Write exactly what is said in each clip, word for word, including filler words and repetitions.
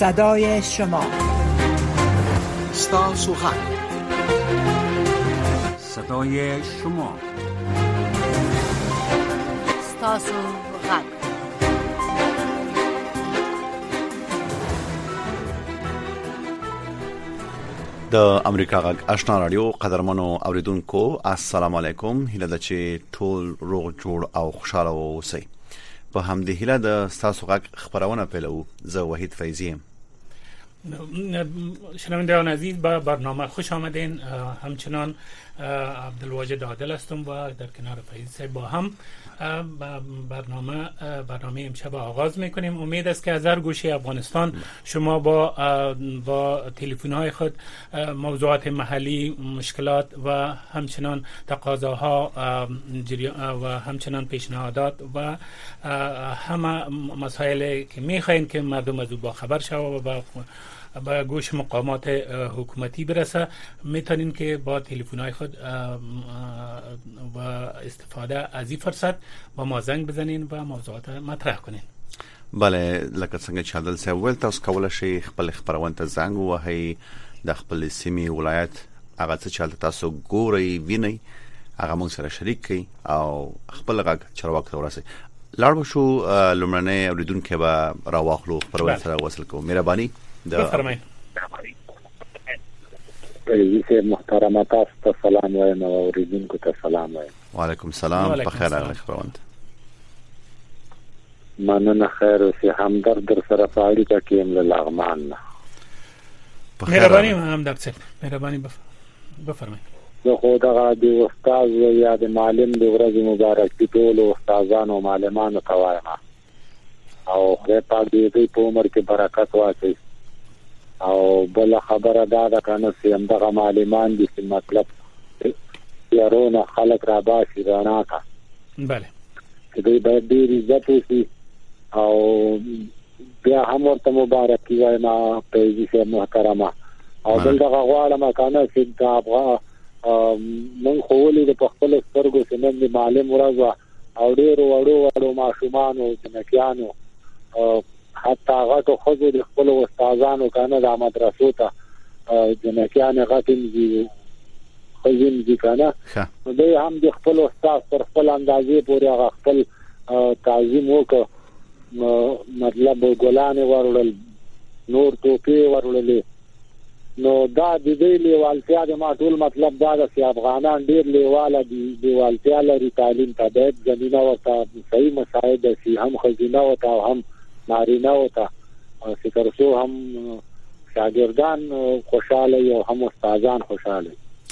صدای شما، ستاسو غږ، صدای شما، ستاسو غږ. د امریکا غږ آشنا رادیو قدرمنو اوریدونکو السلام علیکم. هیله ده چې ټول روغ جوړ او خوشاله اوسئ. په همدې هیله د ستاسو غږ خبرونه پیلو. زه وحید فیضی. شنوندگان عزیز، به برنامه خوش آمدین. همچنان عبدالواجد عادل هستم و در کنار فیض صاحب با هم برنامه برنامه امشب آغاز میکنیم. امید است که از هر گوشه افغانستان شما با با تلفن های خود موضوعات محلی، مشکلات و همچنان تقاضاها و همچنان پیشنهادات و همه مسائلی که میخواین که مردم از او با خبر شوند و با گوش مقامات حکومتی برسه، میتونین که با تلفن‌های خود و استفاده از این فرصت با ما زنگ بزنین و موضوعات مطرح کنین. بله، لکه څنګه چې عادل صاحب ول، تاسو کولای شئ خپل خبرونه ته زنګ ووهئ، د خپل سیمې ولایت هغه څه چې تاسو ګورئ وینئ هغه موږ سره شریک کړئ او خپل غږ چرواک ته ورسئ. لاړ شو لمړنۍ اوریدونکو به راوخلو خبرونه سره وصل کوو. مهرباني بفرمایئ. پریزه محترم تاسو سلام وایم او اوریدونکو ته سلام وایم. وعلیکم السلام. بخیر راغلی خبروند. مننه، خیر اوسې. همدرد در سره په اړیکه کې یم له لغمان نه. مهرباني همدرد صاحب، مهرباني بفرمایئ. زه خو دغه د استاد یا د معلم د ورځې مبارکي ټولو استادانو او معلمانو ته وایم او خدای پاک دې په عمر کې برکت واچوي. او بل خبره دا ده کنه چې همدغه معلمان دي چې مطلب یارونه خلک را باسي رڼا کا. بله، چې دوی باید ډېر عزت وشي او بیا هم ورته مبارکي وایم پریزه محترمه. او بل دغه غواړم کنه چې د افغان من خو ولې په خپل سترګو چې نن د معلم ورځ او ډېر وړو وړو ماشومانو جنکیانو حتی هغه خو د خپل استادانو کنه د مدرسو ته جنکیان غاتم دي خزم دي کنه، دوی هم د خپل استاد پر خپل اندازې پورې هغه خپل تعظیم وکړ. مطلب ګلان ورول، نور ټوپې ورولې. نو دا د دې لیوالتیا د ما ټول مطلب دا د افغانان ډیر لیواله دي، لیوالتیا لري تعلیم ته، باید زمينه ورته صحیح مساعده شي، هم خزینه ورته او هم نارینه ورته فکر شو، هم شاګردان خوشاله او هم استادان خوشاله.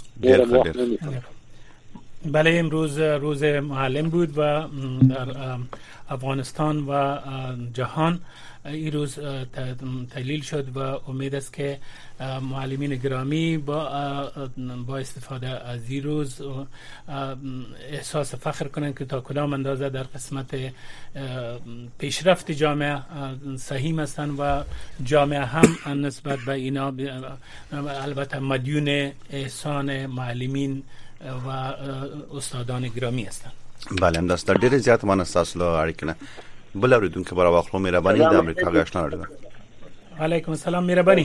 بله، امروز روز معلم بود و در افغانستان و جهان این روز تحلیل شد و امید است که معلمین گرامی با با استفاده از این روز احساس فخر کنند که تا کدام اندازه در قسمت پیشرفت جامعه سهیم هستند و جامعه هم نسبت به اینا البته مدیون احسان معلمین و استادان گرامی هستند. بله، همداسته ډېر زیات مناسب له اړیکنه. بل اوریدونکو برا واخلو. مهرباني د امریکا غږ آشنا رادیو. علیکم السلام. مهرباني.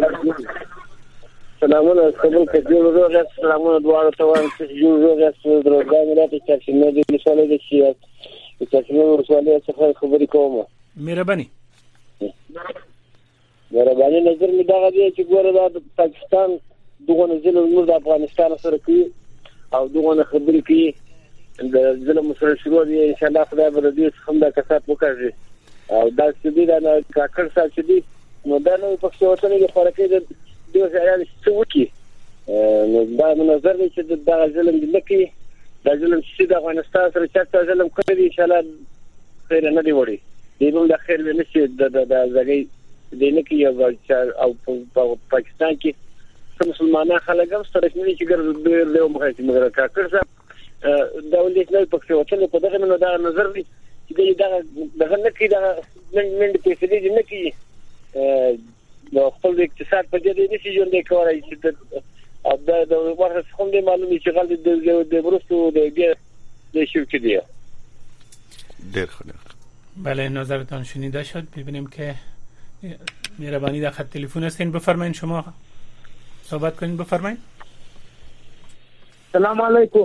سلامونه قبول کړئ. ورو سلامونه دواړو ته وایم چې یو ورځ دروګان راته چې مې د مثال د شي چې څنګه ورسواله څخه خبرې کوم. مهرباني. مهرباني نظر می دا غوډه چې ګوره د پاکستان دغه ظلم د افغانستان سره کوي او دغه خبرې کوي د ظلم سره شروع دی. ان شاء الله خدای به دې څخه د کسات وکړي او دا چې دې دا کاکړ سره چې دې نو دا نو په څه وته نه خورکې د دې ځای څه وکی. نو دا نظر دی چې دا ظلم دې لکه دا ظلم چې د افغانستان سره چې ظلم کوي ان شاء الله خیر نه دی وړي. دې نو د خیر نه شي د د ځای دې نه کې او په پاکستان کې مسلمانان خلک هم سره چې ګرځي له مخې مګر کاکړ سره دا ولې نه پکې وته په دغه نو دا نظر دی چې دا دغه نه کې دا نن په دې دې نه کې نو خپل اقتصاد په دې دې چې ژوند کوي چې دا د ورته څخه دې معلومي چې غل د د ورستو د د شو کې دی. ډېر ښه. بله، نظرتان شنیده شد. ببینیم که مهربانی در خط تلفن هستین، بفرمایید شما صحبت کنین. بفرمایید. سلام علیکم.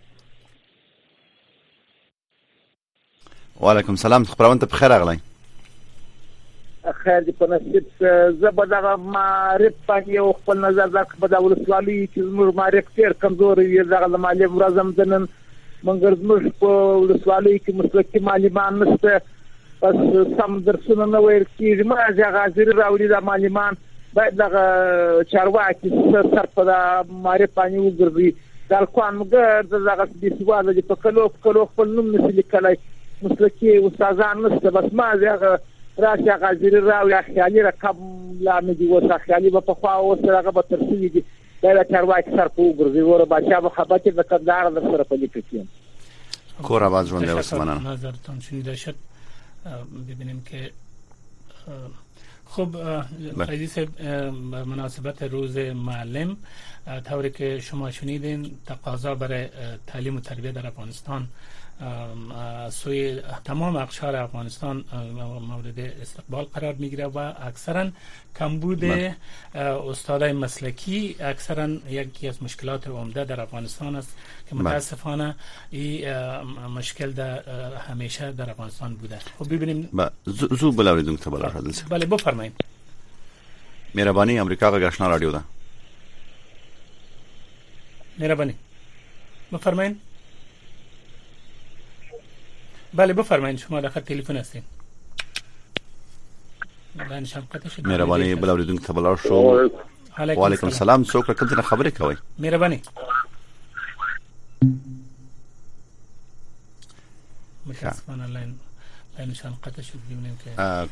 وعلیکم سلام، خبرونه ته بخیر راغلی. خیر دې په نصیب. زه به دغه معرف باندې یو خپل نظر درک په د ولسوالۍ چې زموږ معرف ډېر کمزوري وي. دغه د مالي ورځم د نن مونږ زموږ په ولسوالۍ کې مسلکي معلمان نشته، بس سم درسونه نه ویل کېږي. ما هغه حاضري راوړي د معلمان باید دغه چارواکي سر په د معرف باندې وګرځي. د الکوان مګر دغه بېسواده دي، په کلو په کلو خپل نوم نشي لیکلی، مسلکي استادان نشته. بس ما هغه راشي هغه حاضري راوړي، خیالي رقم لا نه دي اوس، خیالي به پخوا اوس هغه به تر سوي دي. دا د چارواکي سر په وګرځي. وره باچا به خبر چې د کندهار در سره په لیکه کیم کور آواز ژوندی اوسه. مننه. نظرتان شنیده شد. ببینیم که خب فیضی صاحب به مناسبت روز معلم، طوری که شما شنیدین تقاضا برای تعلیم و تربیت در افغانستان سوی تمام اقشار افغانستان مورد استقبال قرار میگیره و اکثرا کمبود استادای مسلکی اکثرا یکی از مشکلات عمده در افغانستان است که متاسفانه این مشکل در همیشه در افغانستان بوده. خب ببینیم. زو بلاوریدونکو ته بلار حاضر. بله بفرمایید. مهربانی امریکا غږ آشنا رادیو ده. مهربانی بفرمایید. بله بفرمایید، شما در خط تلفن هستین. مهربانی بلاوریدونکو ته بلار شو. وعلیکم السلام. څوک کوم څه خبرې کوي؟ مهربانی. متاسفانه لاین لاینشان قطع شد. ببینیم که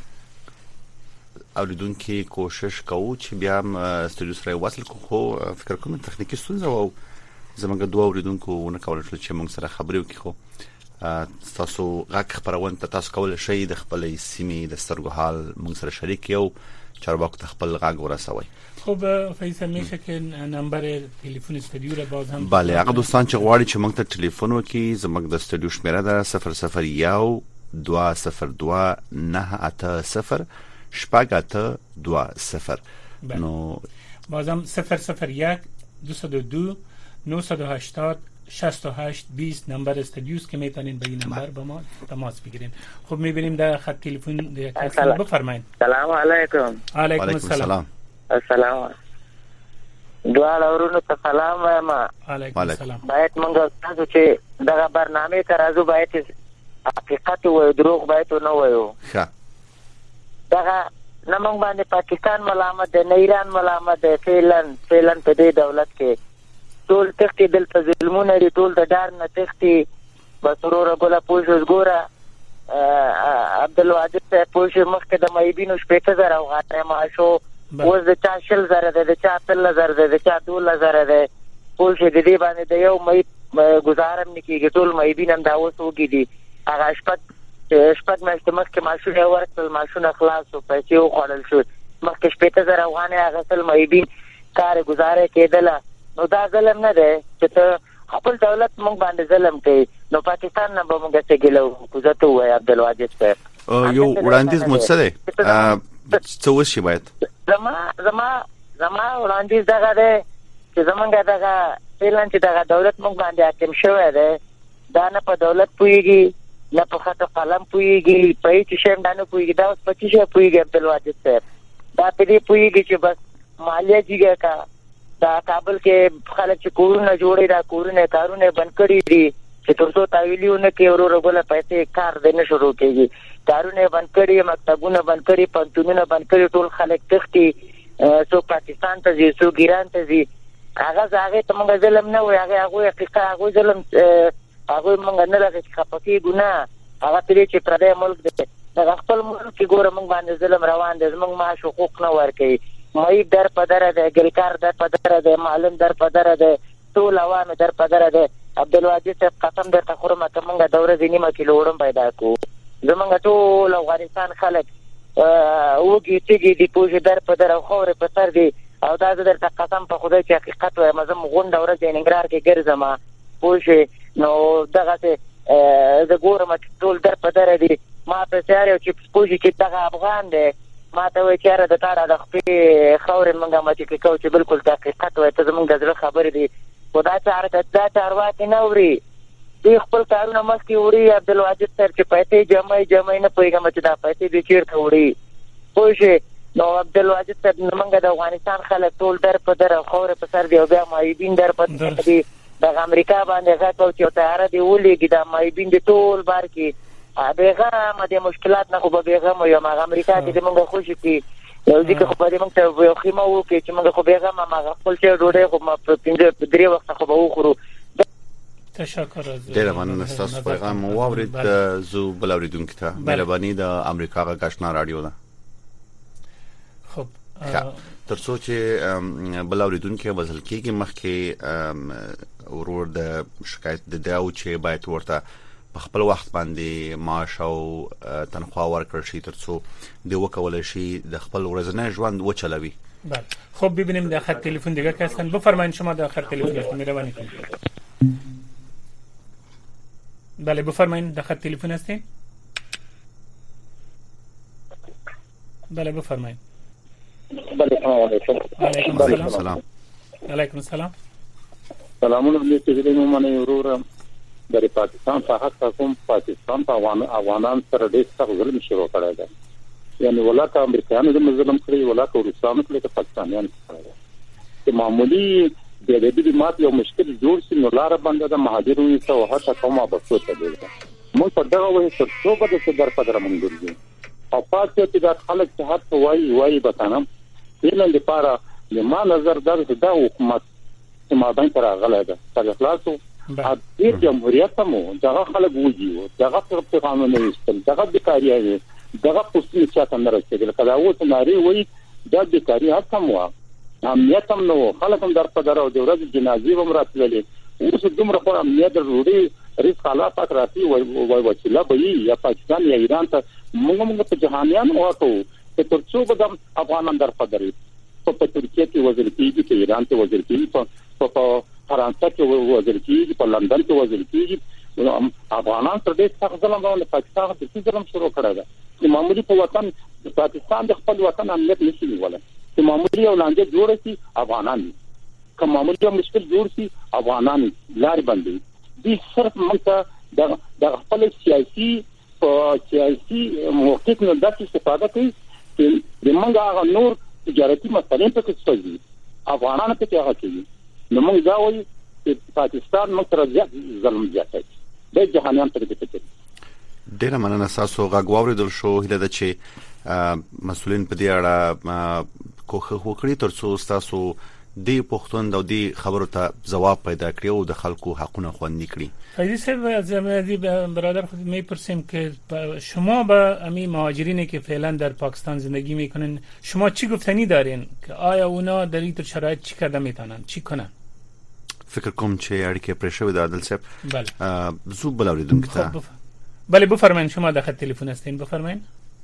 اوریدونکو کوشش کوو چې بیا هم استودیو سره وصل کو، خو فکر کوم تخنیکی ستونزه و زمونږ دوه اوریدونکو نه کولای شول چې موږ سره خبرې وکړو. خو تاسو غږ خبرونه ته تاسو کولای شئ د خپل سیمې د سترګو حال موږ سره شریک یو چارواکو ته خپل غږ ورسوي. خب فیصل میشه که نمبر تلفن استودیو را باز هم؟ بله، هغه دوستان چې غواړي چې موږ ته ټلیفون وکړي، زموږ د استودیو شمیره ده صفر صفر یو دوه صفر دوه نه اته صفر شپږ اته دوه صفر. نو بازم صفر صفر یک دویست و دو نهصد و هشتاد شصت و هشت بیست نمبر استودیوست که میتونین به این نمبر با ما تماس بگیرین. خب میبینیم در خط تلفن بفرمایید. سلام علیکم. علیکم السلام. السلام. دوال اورونو ته سلام وایم. علیکم السلام. باید موږ تاسو چې دغه برنامه ترازو باید حقیقت او دروغ باید نه وایو. ښه. دغه نه موږ باندې پاکستان ملامت دی، نه ایران ملامت دی، فعلا فعلا په دې دولت کې ټول تختی دلته ظلمونه دي، ټول د ډار نه تختی. بس وروره ګوله پوه ګوره عبدالواجد صاحب پوه مخکې د مایبینو شپېته زره افغانۍ معاش و، اوس د چا شل زره دی، د چا اتلس زره دی، د چا دولس زره دی. پوه شوې د دې باندې د یو میب ګزاره هم نه کېږي. ټول میبین هم دا اوس وږي دي. هغه شپږ شپږ میاشتې مخکې معاشونه یې ورکړل، معاشونه خلاص و، پیسې وخوړل شو. مخکې شپېته زره افغانۍ اخیستل میبین کار ګزاره کېدله. نو دا ظلم نه دی چې ته خپل دولت موږ باندې ظلم کوي. نو پاکستان نه به موږ څه ګیله وکړو. زه ته ووایه عبدالواجد صاحب یو وړاندیز مو څه دی؟ څه وشي باید؟ زما زما زما وړاندیز دغه دی چې زمونږ دغه فعلا چې دغه دولت موږ باندې حاکم شوی دی، دا نه په دولت پوهېږي نه په خط قلم پوهېږي، په هېڅ شی هم دا نه پوهېږي. دا اوس په څه شی پوهېږي عبدالواجد صاحب؟ دا په دې پوهېږي چې بس مالیه جګه کا. دا کابل کې خلک چې کورونه جوړي، دا کورونه کارونه بند کړي دي چې تر څو تاویلیونه کې وروره ګوله پیسې کار دی نه شروع کېږي. کارونه بند کړي، مکتبونه بند کړي، پوهنتونونه بند کړي، ټول خلک تښتي، څوک پاکستان ته ځي، څوک ایران ته ځي. هغه هغې ته موږ ظلم نه وایو، هغې هغوی حقیقت هغوی ظلم هغوی موږ نه لږه چې خفه کېږو، نه هغه پرې چې پردی ملک دی. دغه خپل ملک کې ګوره موږ باندې ظلم روان دی، زموږ معاش حقوق نه ورکوي. معیب در په دره دی، ګلکار در په دره دی، معلم در په دره دی، ټول عوام در په دره دی. عبدالواجد صاحب قسم درته خورم که موږ د ورځې نیمه کیلو وړم پیدا کړو، زموږ ټول افغانستان خلک وږي تږي دي، پوه شې، در په در او خاورې په سر دي. او دا زه درته قسم په خدای چې حقیقت وایم، زه غونډه ورځ ننګرهار کې ګرځم، پوه شې. نو دغسې زه ګورم چې ټول در په دره دي. ما په سیار یو چې پوه شې چې دغه افغان دی ما ته وایي چېره د تا را د خپې خاورې مونږ مچې کې کوو چې بالکل د حقیقت وایي ته زمونږ د زړه خبرې دي خو دا چار دا چارواکي نه اوري دوی خپل کارونه مخکې وړي عبدالواجد صاحب چې پیسې جمعي جمعي نه پوهېږم چې دا پیسې دوی چېرته وړي پوه شوې نو عبدالواجد صاحب زمونږ د افغانستان خلک ټول در په در او خاورې په سر دي او بیا معیبین در په در دي دغه امریکا باندې غږ کوو چې یو طیاره دې ولېږي دا معیبین دې ټول بار کې بېغمه د مشکلات نه خو به بېغمه یم هغه امریکا کې د مونږ خوشي کړي یو ځکه خو به دې مونږ ته یو خیمه وکړي چې مونږ خو بېغمه م هغه خپل چای ډوډۍ خو پنځه درې وخته خو به وخورو تشکر از ډېره مننه ستاسو پیغام مو واورېد زه بل اورېدونکي ته مهرباني د امریکا غږ آشنا راډیو ده خب تر څو چې بل اورېدونکي وصل کېږي مخکې ورور د شکایت د دا و چې باید ورته په خپل وخت باندې معاش او تنخواه ورکړل شي تر څو د وکولای شي د خپل ورځنی ژوند وچلوي. بله خب ببینیم در خط تلفن دیگه که هستن بفرمایید شما در خط تلفن هستین مهربانی کنید. بله بفرمایید در خط تلفن هستین. بله بفرمایید. بله علیکم. علیکم السلام. علیکم السلام. سلامونه دې چې موږ نه ورورم د پاکستان په حق کوم پاکستان په افغان افغانان سره ډېر سخت ظلم شروع کړی دی یعنی ولاکه امریکایانو د ظلم کړی ولاکه روسانو کړی پاکستانیان کړی چې معمولی د دې مات یو مشکل جوړ شي نو لار باندې د مهاجرو یې څو هڅه کومه بسو ته دی موږ په دغه وایي چې څو به د در په در مونږ ګرځي او پاتې چې د خلک څه حق وایي وایي بتانم دله لپاره د ما نظر درته دا حکومت چې ما باندې راغلی ده تر خلاصو د جمهوریت مو دغه خلک وږي دغه په قانون نه استل دغه د کاریه دغه پوسټ چې څنګه راځي کله اوس ناری وایي د د کاریه هم وا امنیت هم نو خلک هم در په درو د ورځ جنازي هم راتللې اوس دومره په امنیت ضروري ریس حالات راځي وای وای چې لا به یا پاکستان یا ایران ته موږ موږ په جهانيان وته چې تر څو به افغانان در په درې په ترکیه کې وزیر کېږي په ایران کې وزیر کېږي په فرانسه کې وزیر کېږي په لندن کې وزیر کېږي افغانان تر دې څخه ځلم باندې پاکستان د څه ځلم شروع کړی دا چې معمولی په وطن پاکستان د خپل وطن امنیت نشي نیولای چې معمولی اولانجه جوړ شي افغانان که معمولی مشکل جوړ شي افغانان لار باندې دي صرف موږ د د خپل سیاسي او سیاسي موقف نه د استفاده کوي چې د موږ هغه نور تجارتي مسایل په کې څه افغانان په کې هغه کوي نو موږ دا وایو چې پاکستان موږ سره زیات ظلم زیات دی د جهانيان په کې کوي. ډیره مننه تاسو غږ واوریدل شو هله د چې مسؤلین په دې اړه کوخه وکړي ترڅو تاسو دی پښتون د دې خبرو ته جواب پیدا کړی او د خلکو حقونه خوندي کړي. فیضی صاحب از امروزی برادر خود میپرسیم که شما با امی مهاجرینی که فعلا در پاکستان زندگی میکنن شما چی گفتنی دارین که آیا اونا در این شرایط چی کرده میتونن چی کنن؟ فکر کوم چې اړیکې پرې شوې د عادل صاحب. بله زو بل اوریدونکو ته بله بفرمایئ شما در خط تلفن هستین بفرمایئ.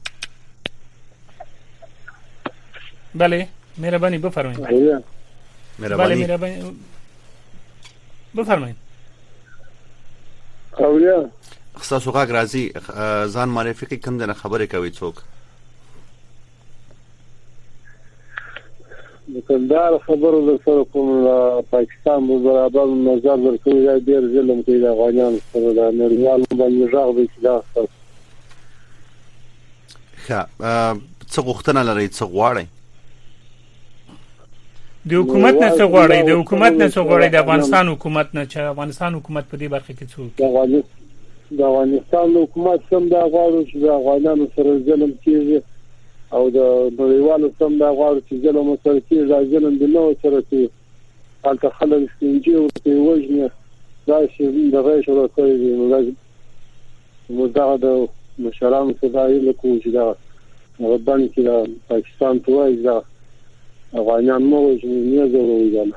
بله مهربانی بفرمایئ. مهربانی. بله مهربانی بفرمایئ. اولیا تاسو غږ راځي ځان معرفي کې کوم دنه خبرې کوي څوک؟ دکاندار خبرو در سره کوم پاکستان به برابر نظر ورکوي دا ډیر ظلم کوي د افغانانو سره د نړیوال باندې راغ دی چې دا ښه څه غوښتنه لري څه غواړي د حکومت نه څه غواړي د حکومت نه څه غواړي د افغانستان حکومت نه چې افغانستان حکومت په دې برخه کې څه کوي د افغانستان حکومت سم دا غواړي چې د افغانانو سره ظلم کیږي او د نړیوالو سم دا غواړي چې ظلم سره کیږي دا ظلم د نو سره کیږي حالت خلک ستونجي او په وجنه دا چې د غیر شروع کوي نو دا د مشرانو صداي له کوم چې دا ربان چې د پاکستان توای دا افغانان مو چې نه ضروري ده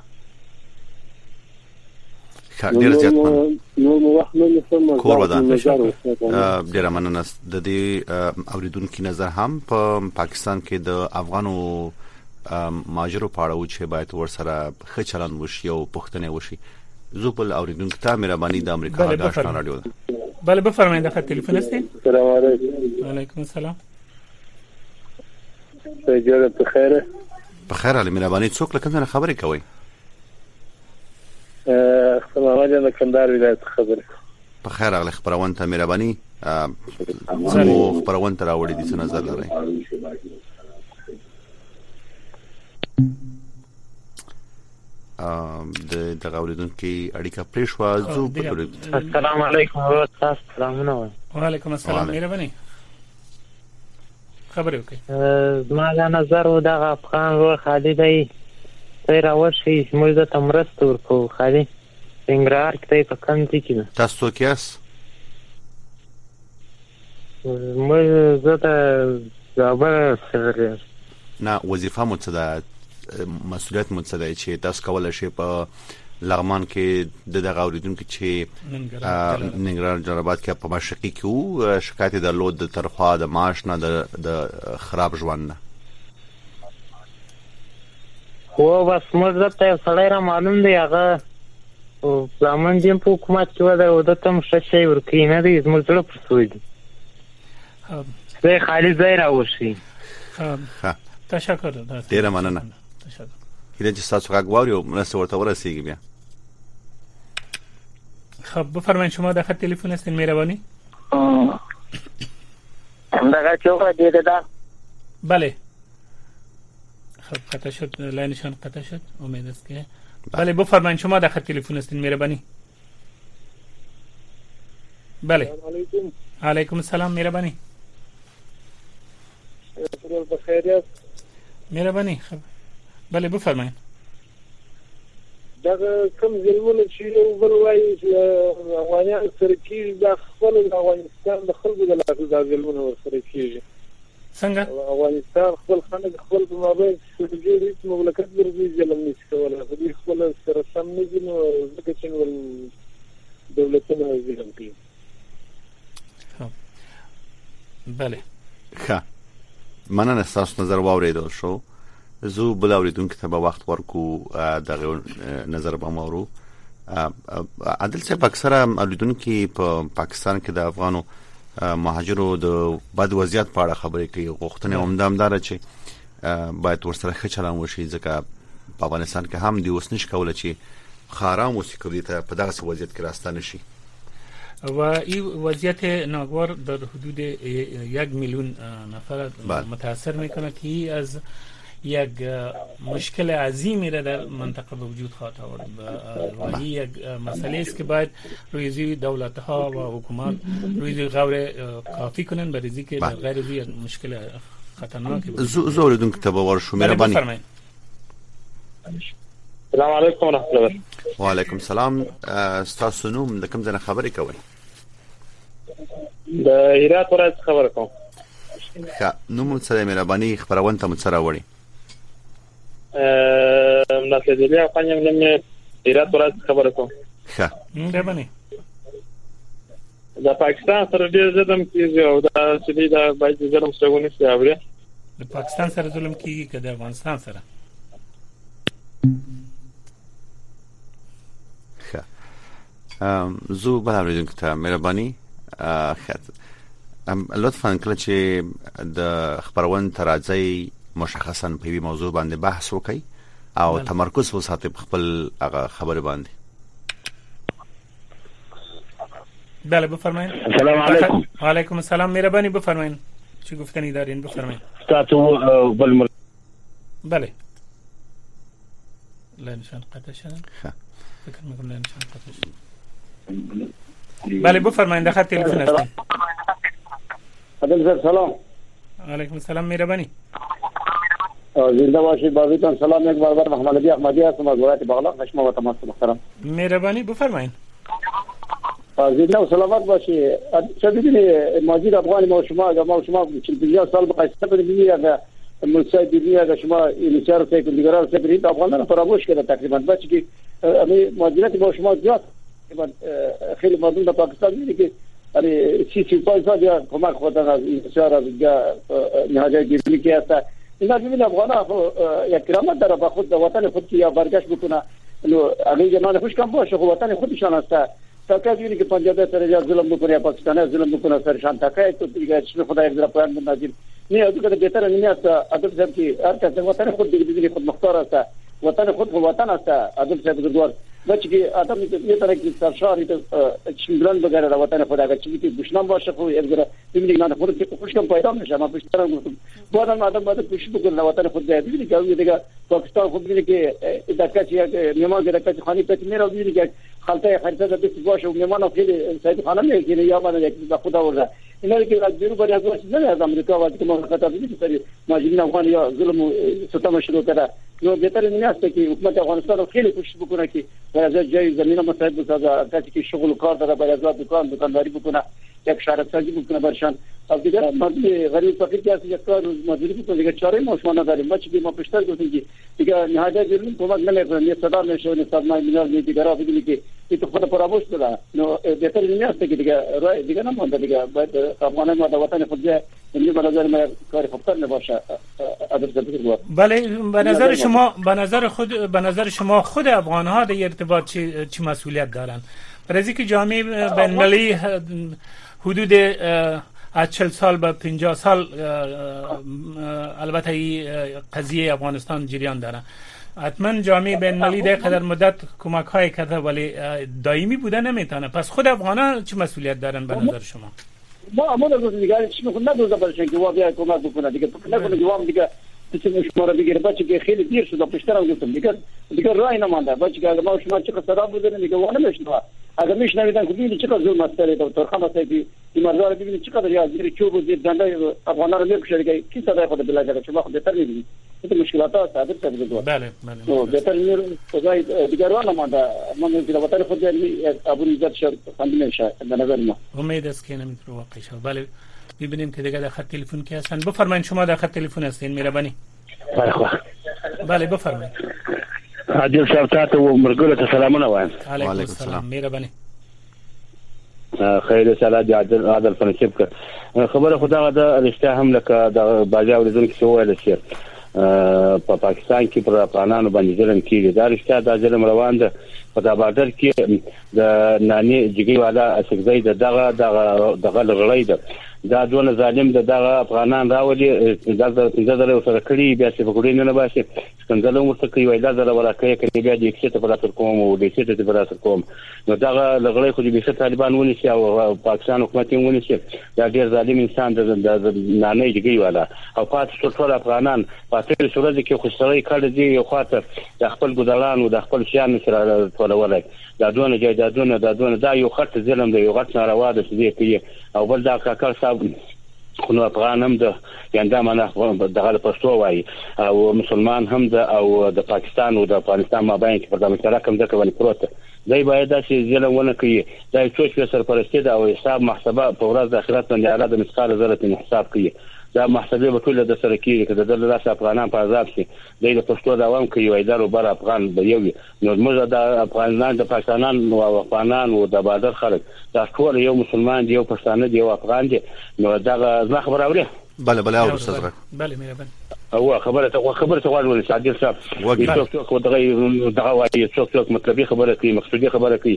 ډیر زیات نو مو وخت نه سم کور ودان ډیر مننه د دې اوریدونکو نظر هم په پاکستان کې د افغانو ماجرو پاړو چې باید ورسره ښه چلند وشي او پښتنه وشي زوبل اوریدونکو ته مهرباني د امریکا د آشنا رادیو. بله بفرمایئ د خط تلفن هستین. السلام علیکم. علیکم السلام. جوړه په خیره په خیر علي مهرباني څوک لکه څنګه خبرې کوي خپل د کندهار ولایت خبره په خیر علي خبرونه ته مهرباني زمو خبرونه ته راوړي دي څه نظر لري د دغه اوریدونکو اړیکه پریښوا زو په السلام علیکم و تاسو سلامونه وعلیکم السلام مهرباني خبرې وکړئ زما دا نظر و دغه افغان ورور خالد دی تی راوشي موږ د تمرست ورکو خالد ننګرهار کې په کوم ځای کې تاسو څوک یاست موږ زه د زابل سره نه وظیفه مو څه ده مسؤلیت مو څه ده چې تاسو کولای شئ په لغمان کې د دغه اوریدونکو چې ننګرهار جلال کې په مشرقي کې وو شکایت درلود د ترخوا د معاش نه د خراب ژوند نه خو بس موږ ته سړی را معلوم دی هغه زمون دیم په حکومت کې ودا او د تم شې ورکی نه دی زموږ سره پرسوي دي زه خالد زای راوشي ها تشکر ډیر مننه تشکر کله چې تاسو غواړئ او مناسب ورته ورسیږي بیا خب بفرمایید شما در خط تلفن هستین مهربانی همدغه چوکه دیده ده بله خب قطع شد لاینشان قطع شد امید است که بله بفرمایید شما در خط تلفن هستین مهربانی بله علیکم علیکم السلام مهربانی بخیریت مهربانی خب بله بفرمایید دغه کوم ظلمونه چې یو بل وایي چې افغانان سره کېږي د خپل افغانستان د خلکو د لاسه دا ظلمونه ورسره کېږي څنګه افغانستان خپل خلک خپل په مابین کې جوړ هیڅ مملکت ورځي ظلم نشي کولای خو دوی خپل سره سم نه دي نو ځکه چې ول دولتونه ظلم کوي بله ښه مننه تاسو نظر واوریدل شو زو بل اوریدونکو ته به وخت ورکو دغه نظر به مورو عادل صاحب اکثره اوریدونکو په پاکستان کې د افغانو مهاجرو د بد وضعیت په اړه خبرې کوي غوښتنه همدامدار چې باید ورسره ښه چلند وشي ځکه په افغانستان کې هم د اوس نش کوله چې خارام موسیقي ته په دغه وضعیت کې راستانه شي و این وضعیت ناگوار در حدود یک میلیون نفر متاثر میکنه که از یک مشکل عظیمی را در منطقه به وجود خواهد آورد و این یک مسئله است که باید روی دولت ها و حکومت روی غور کافی کنن برای اینکه در غیر از یک مشکل خطرناکی باشه. زور دون کتاب وار شو مهربانی. السلام علیکم ورحمۃ اللہ. و علیکم السلام. تاسو نوم د کوم ځای خبرې کوئ؟ د هرات ولایت خبر کوم. ښه نوم سره مهرباني خبرونه ته متصره وړي. ا ملاتړي افغانیم نوم هرات ولایت خبر کوم. ښه مهرباني. د پاکستان سره ډیر ظلم کیږي او د سړي د باید ظلم څنګه نشي اوري. د پاکستان سره ظلم کیږي که د افغانستان سره؟ ښه زو بلابریدون که مهرباني خط لطفاً کله چې د خبرون ترازی مشخصاً په وی موضوع باندې بحث وکړي او بله. تمرکز وساتئ په خپل هغه خبره باندې. بله بفرمایید. السلام علیکم. و علیکم السلام مهربانی بفرمایید. چی گفتنی دارین بفرمایید. تاسو بل بله. لنشان قطع شد. فکر میکنم لنشان قطع شد. بله بفرمایید در خط تلفن هستید. عادل سلام. علیکم السلام مهربانی. زنده باشید بازیتان سلام. یک بار محمد علی احمدی هستم از ولایت بغلان شما و تماس محترم. مهربانی بفرمایید. زنده و سلامت باشید. چه ببینید ماجد افغانی ما شما ما شما چهل سال بقیسته ببینید اگر ملسای ببینید اگر شما اینچار فکر دیگران ببینید افغانان فراموش کرده تقریبا بچه که امی ماجدات ما شما زیاد خیلی مردم در پاکستان میگه که اری سی سی پنج سال یا کمک خودن از اینچار از نهاجای دیگری که هست اینا ببینید افغانان یک کرامت داره با خود وطن خود که یا برگشت بکنه اگه جنان خوش کم باشه خود وطن خودشان هست تا کسی که پنجاب سر یا ظلم بکنه یا پاکستان ظلم بکنه سرشان تا که تو دیگه چه خدای در پایان بندازیم نه دغه بهتر نه است عادل صاحب چې هر کس وطن خود دې خود مختار است وطن خود وطن است عادل صاحب ګور بچ کې ادم یې تر کې سرشاري ته چندران بغیر وطن خود هغه چې بشنام باشه خو یو ګره دې نه خود کې خوش کوم پیدا نشه ما پښتنه بودم ادم باندې خوش بګر وطن خود دې دې کې دغه پاکستان خود دې کې د کچې میمون د کچې خاني په میرا دې کې خلطه خرڅه د دې باشه او میمون خپل سید خانم یې کې یا باندې خدا ورته انه کې راځي په هغه څه نه د امریکا واځي کومه خطر دي چې ماجرین افغان یا ظلم ستم شروع کړه نو به تر نه است چې حکومت افغانستان خېلی کوشش وکړي چې راځي جای زمينه مصاحب وسازه چې شغل کار دره په ازاد دکان دکانداری وکړي یک شهر سازی وکړي برشان او دیگر مدني غریب فقیر کې چې کار مزدوري په دیگر چارې موشمانه داري مچ به ما پښتر کوي چې دیگر نهایت دې په وخت نه لري صدا نشو نه صدمه مليار نه دیگر او دې کې چې په خپل پرابوس ده نو به تر نه است چې دیگر راي دیگر نه مونږ دیگر باید افغانان ما د وطن خود یعنی به نظر من کار خطر نباشه بله به نظر شما به نظر خود به نظر شما خود افغان ها در ارتباط چه چه مسئولیت دارن برای اینکه جامعه بین المللی حدود از چهل سال به پنجاه سال البته این قضیه افغانستان جریان داره حتما جامعه بین المللی در قدر مدت کمک های کرده ولی دائمی بوده نمیتونه پس خود افغان ها چه مسئولیت دارن به نظر شما ما ما دغه دیګار چې موږ نه دوزه بل شي کې و بیا کومه وکړه دیګه نه کوم جواب دیګه چې موږ مور بګیر بچ کې خېل دیر شو د پښتنو کې دیګه دیګه راي نه مانده بچ کې ما شما چې صدا بده نه دیګه ونه مشنو اګه مش نه ویدان کوي چې څه ظلم ستاره ته ترخه ته دي چې مرزار دي چې څه یا دې چوب دې دنده افغانانو نه کوشش کوي کی صدا خو د بلګه چې ما خو به تر دي ته مشکلات صادر ته دي بله بله نو به تر نه کوي دیګه ونه مانده موږ چې وطن خو دې ابو عزت شر خندنه شه د نظر ما امید است که نمیتونه واقع شه بله ببینیم که دیگه در خط تلفن کی هستن بفرمایید شما در خط تلفن هستین مهربانی بله بفرمایید عادل صاحب تاسو مرګله ته سلامونه وایم علیکم السلام مهربانی خیر سلام عادل عادل فنشپ خبره خدا د رښتیا هم لکه د باجاو لزم کې وایل شي په پاکستان کې پر افغانانو باندې ظلم کیږي دا رښتیا د ظلم روان ده په دا بارډر کې د نانی جګي والا اسګزي د دغه دغه دغه لړۍ ده دا دونه ظالم د دغه افغانان راولي د زړه سره کړی بیا چې په ګډین نه باسي څنګه له مرته کوي دا زره ورکه کوي بیا د یکشته په لاتر کوم او د یکشته په لاتر کوم نو دغه لغړی خو د بیخه طالبان ونیسي او پاکستان حکومت یې ونیسي دا ډیر ظالم انسان د نانی جګي والا او پاتې ټول افغانان پاتې صورت کې خو سره کړی دی یو خاطر د خپل ګدلان او د خپل شیان سره ټولولای دا دونه جایدادونه دا دونه دا یو خط ظلم دی یو غټ ناروا ده چې دی او بل دا کاکر صاحب خو نو افغان هم ده ینده منه دغه پښتو وای او مسلمان هم ده او د پاکستان او د افغانستان مابین کې په دغه مشترکم ځکه باندې پروت دی باید دا چې ظلم ونه کوي دا څوک سرپرستی ده او حساب محاسبه په ورځ د آخرت باندې اعلی د مثقال ذره حساب کوي دا محاسبه به ټول د سره کېږي چې د دغه افغانان په عذاب شي د پښتو د عوام کوي وای دا بر افغان به یو نو موږ د افغانان د پاکستانان او افغانان او د بادر خلک دا ټول یو مسلمان دی یو پښتانه دی یو افغان دی نو دا زما خبر اوري بله بله او استاد بله مهربان او خبره ته خبره ته غواړم چې عادل صاحب څوک څوک دغه دغه وایي څوک څوک مطلبي خبره کوي مقصودي خبره کوي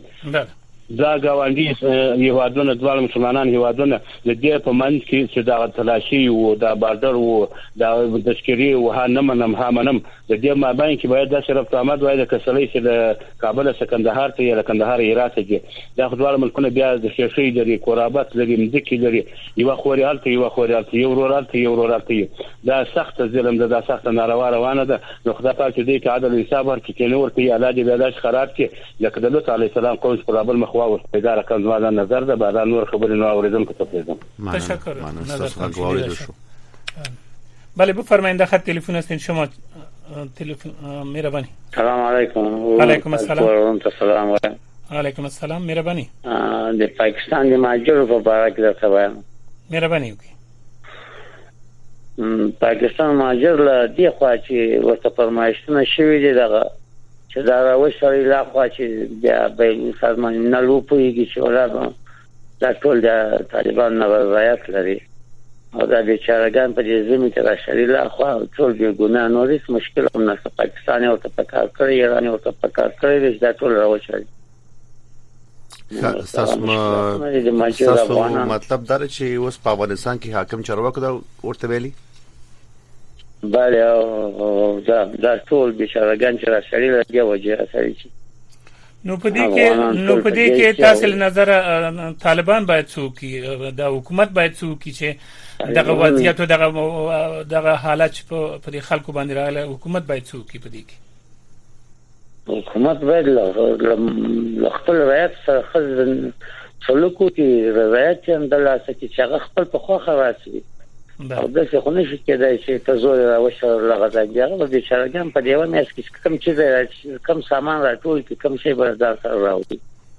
دا گاونډي هیوادونه دوه مسلمانان هیوادونه د دې په منځ کې چې دا تلاشي او دا بارډر او دا تشکری او ها نه منم ها منم د دې مابین کې باید د شرف احمد وای د کسلې چې د کابل سکندهار ته یا کندهار هرات کې دا خدای ملکونه بیا د شیشې لري قرابت لري مځکې لري یو خوريال ته یو خوريال ته یو ورال ته یو ورال ته دا سخت ظلم ده دا سخت ناروا روانه ده نو خدای پاک دې کې عدل حساب ورکړي چې نور ته الله دې بلاش خراب کړي لکه د لوط علی السلام قوم پر بل خو اداره کوم زما د نظر ده بعد نور خبرې نو اوریدم که تاسو تشکر نظر شو بله بفرمایید خط تلفن هستین شما تلفن مهربانی سلام علیکم علیکم السلام سلام علیکم السلام مهربانی د پاکستان د ماجر په اړه کې درته وایم مهربانی وکړئ پاکستان ماجر له دې خوا چې ورته فرمایشونه شوي دي دغه چې دا راوښوري لا خوا چې بیا به سازمان نه لوپويږي چې ولا دا ټول د طالبان نه رضایت لري او دا بیچارهګان په دې ځمې کې راشري لا خوا ټول به ګناه نو هیڅ مشکل هم نه پاکستان او ته پکار کړی ایران او ته پکار کړی دا ټول راوښوري تاسو مطلب دا چې اوس په افغانستان کې حاکم چارواکو دا ورته ویلي بله او دا دا ټول بشارګان چې راځي لږه وجه راځي نو په دې کې نو په دې کې تاسو له نظر طالبان باید څوک د حکومت باید څوک چې دغه وضعیت او دغه دغه حالت په په خلکو باندې راغله حکومت باید څوک په دې کې حکومت باید له خپل رعایت سره خپل سلوکو کې رعایت هم د لاسه کې هغه خپل په خوخه راسي او د څه خو نشي کېدای چې تاسو راوښه لغدا هغه د شرګان په دیوه مېس کې کم چې کم سامان راټول کې کم شی بردار سره راوړي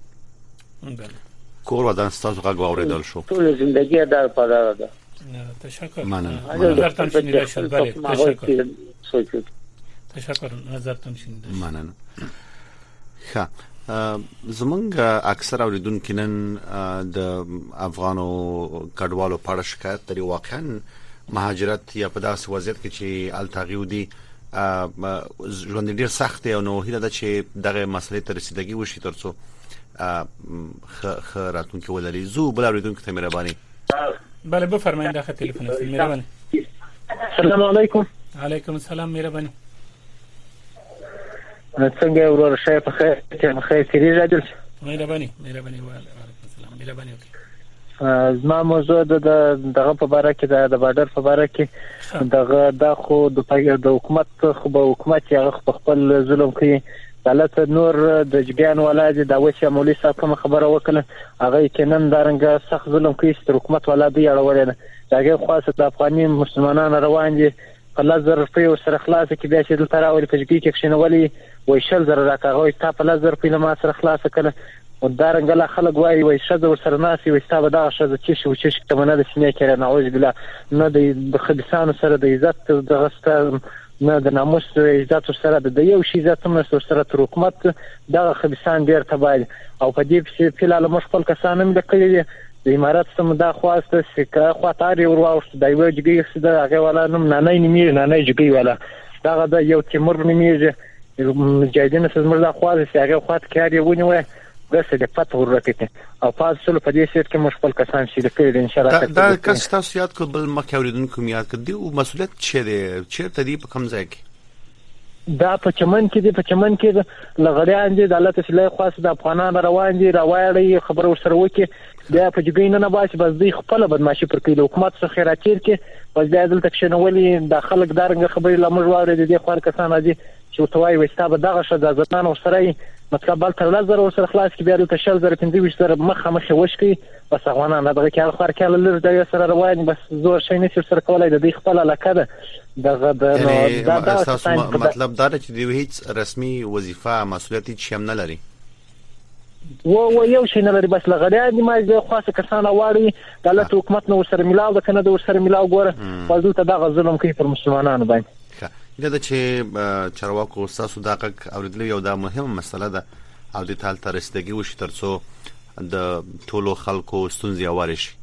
کور ودان ستاسو غږ واوریدل شو ټول ژوندۍ دار پاره ده تشکر مننه نظرتون شنیده شد بله تشکر تشکر نظرتون شنیده مننه ښه زمونږ اکثر اوریدونکو نن د افغانو کډوالو په اړه شکایت لري واقعا مهاجرت یا په داسې وضعیت کې چې التغیو دي ژوند ډیر سخت دی او نو هیله ده چې دغه مسلې ته رسیدګي وشي ترڅو خ راتونکو ولري زو بل اوریدونکو ته مهرباني بله بفرمایئ دغه تلیفون است مهرباني السلام علیکم علیکم السلام مهرباني څنګه ورور شای په خیر ته خیر سری راځل مهرباني مهرباني وعلیکم السلام مهرباني زما موضوع د دغه په اړه کې د بارډر په اړه کې دغه د خو د حکومت خو به حکومت هغه خپل ظلم کوي دلته نور د جګیان ولادي د وشه مولوی صاحب کوم خبره وکړه هغه کې نن دارنګه سخت ظلم کوي چې حکومت ولادي اړولې دغه خاصه د افغاني مسلمانانو روان دي په لزر په سره خلاص کې بیا چې د تراولي په جګی کې خښنولي وای شل زره راکاوي تا په لزر په لمه سره خلاص کړه او دارنګه لا خلک وای وای شذ ور سره ناسي وای ستابه دا شذ چې شو چې تمنه د سینې کړه نعوذ بالله نه د خبيسانو سره د عزت د غست نه د ناموس عزت سره د یو شي عزت هم سره تر حکومت دغه خبيسان ډیر تباید او په دې چې په لاله مشکل کسان هم د کړي د امارات سم دا خواسته چې خاطر ور واوښت د یو جګی څخه هغه ولا نم نه نه نیمه نه نه جګی ولا دغه د یو تیمور نیمه مجاهدین سمر دا خوازه چې هغه خاط کاری ونیوه دغه د پته ورکته او فاصله په دې سیټ کې مشکل کسان شي د کړي ان شاء الله دا کس تاسو یاد کو بل مکه اوریدونکو یاد کړي او مسؤلیت چه دی چیرته دی په کوم ځای کې دا په چمن کې دی په چمن کې لغړیان دي د الله تعالی خاص د افغانانو روان دي راوړي خبر ورسره وکي بیا په جګین نه باسي بس دی خپل بدمعشي پر کوي حکومت څخه خیراتیر کې بس دا دلته کښنولي د خلک دارنګ خبرې لمر واره دي خو کسان دي چې توای وستا به دغه شذ ځتان سره مطلب بل تر لزر ورسره خلاص کې بیا د تشل زر پنځه ویشت سره مخه مخه وشکي بس افغانان دغه کې خبر کله لږ د سره روان بس زور شي نه سره کولای د خپل علاقه ده دغه د دا مطلب دا چې دی هیڅ رسمي وظیفه مسؤلیت هیڅ هم نه لري و و یو شي نه لري بس لغړیا دي ما د خاصه کسانه واړي دولت حکومت نو سره ملاو د کنه د سره ملاو ګوره فزو ته دغه ظلم کوي پر مسلمانانو باندې دا چې چارواکو تاسو دغه اوریدل یو دا مهمه مسله ده او د تل ترستګي وشي ترڅو د ټولو خلکو ستونزې اواري شي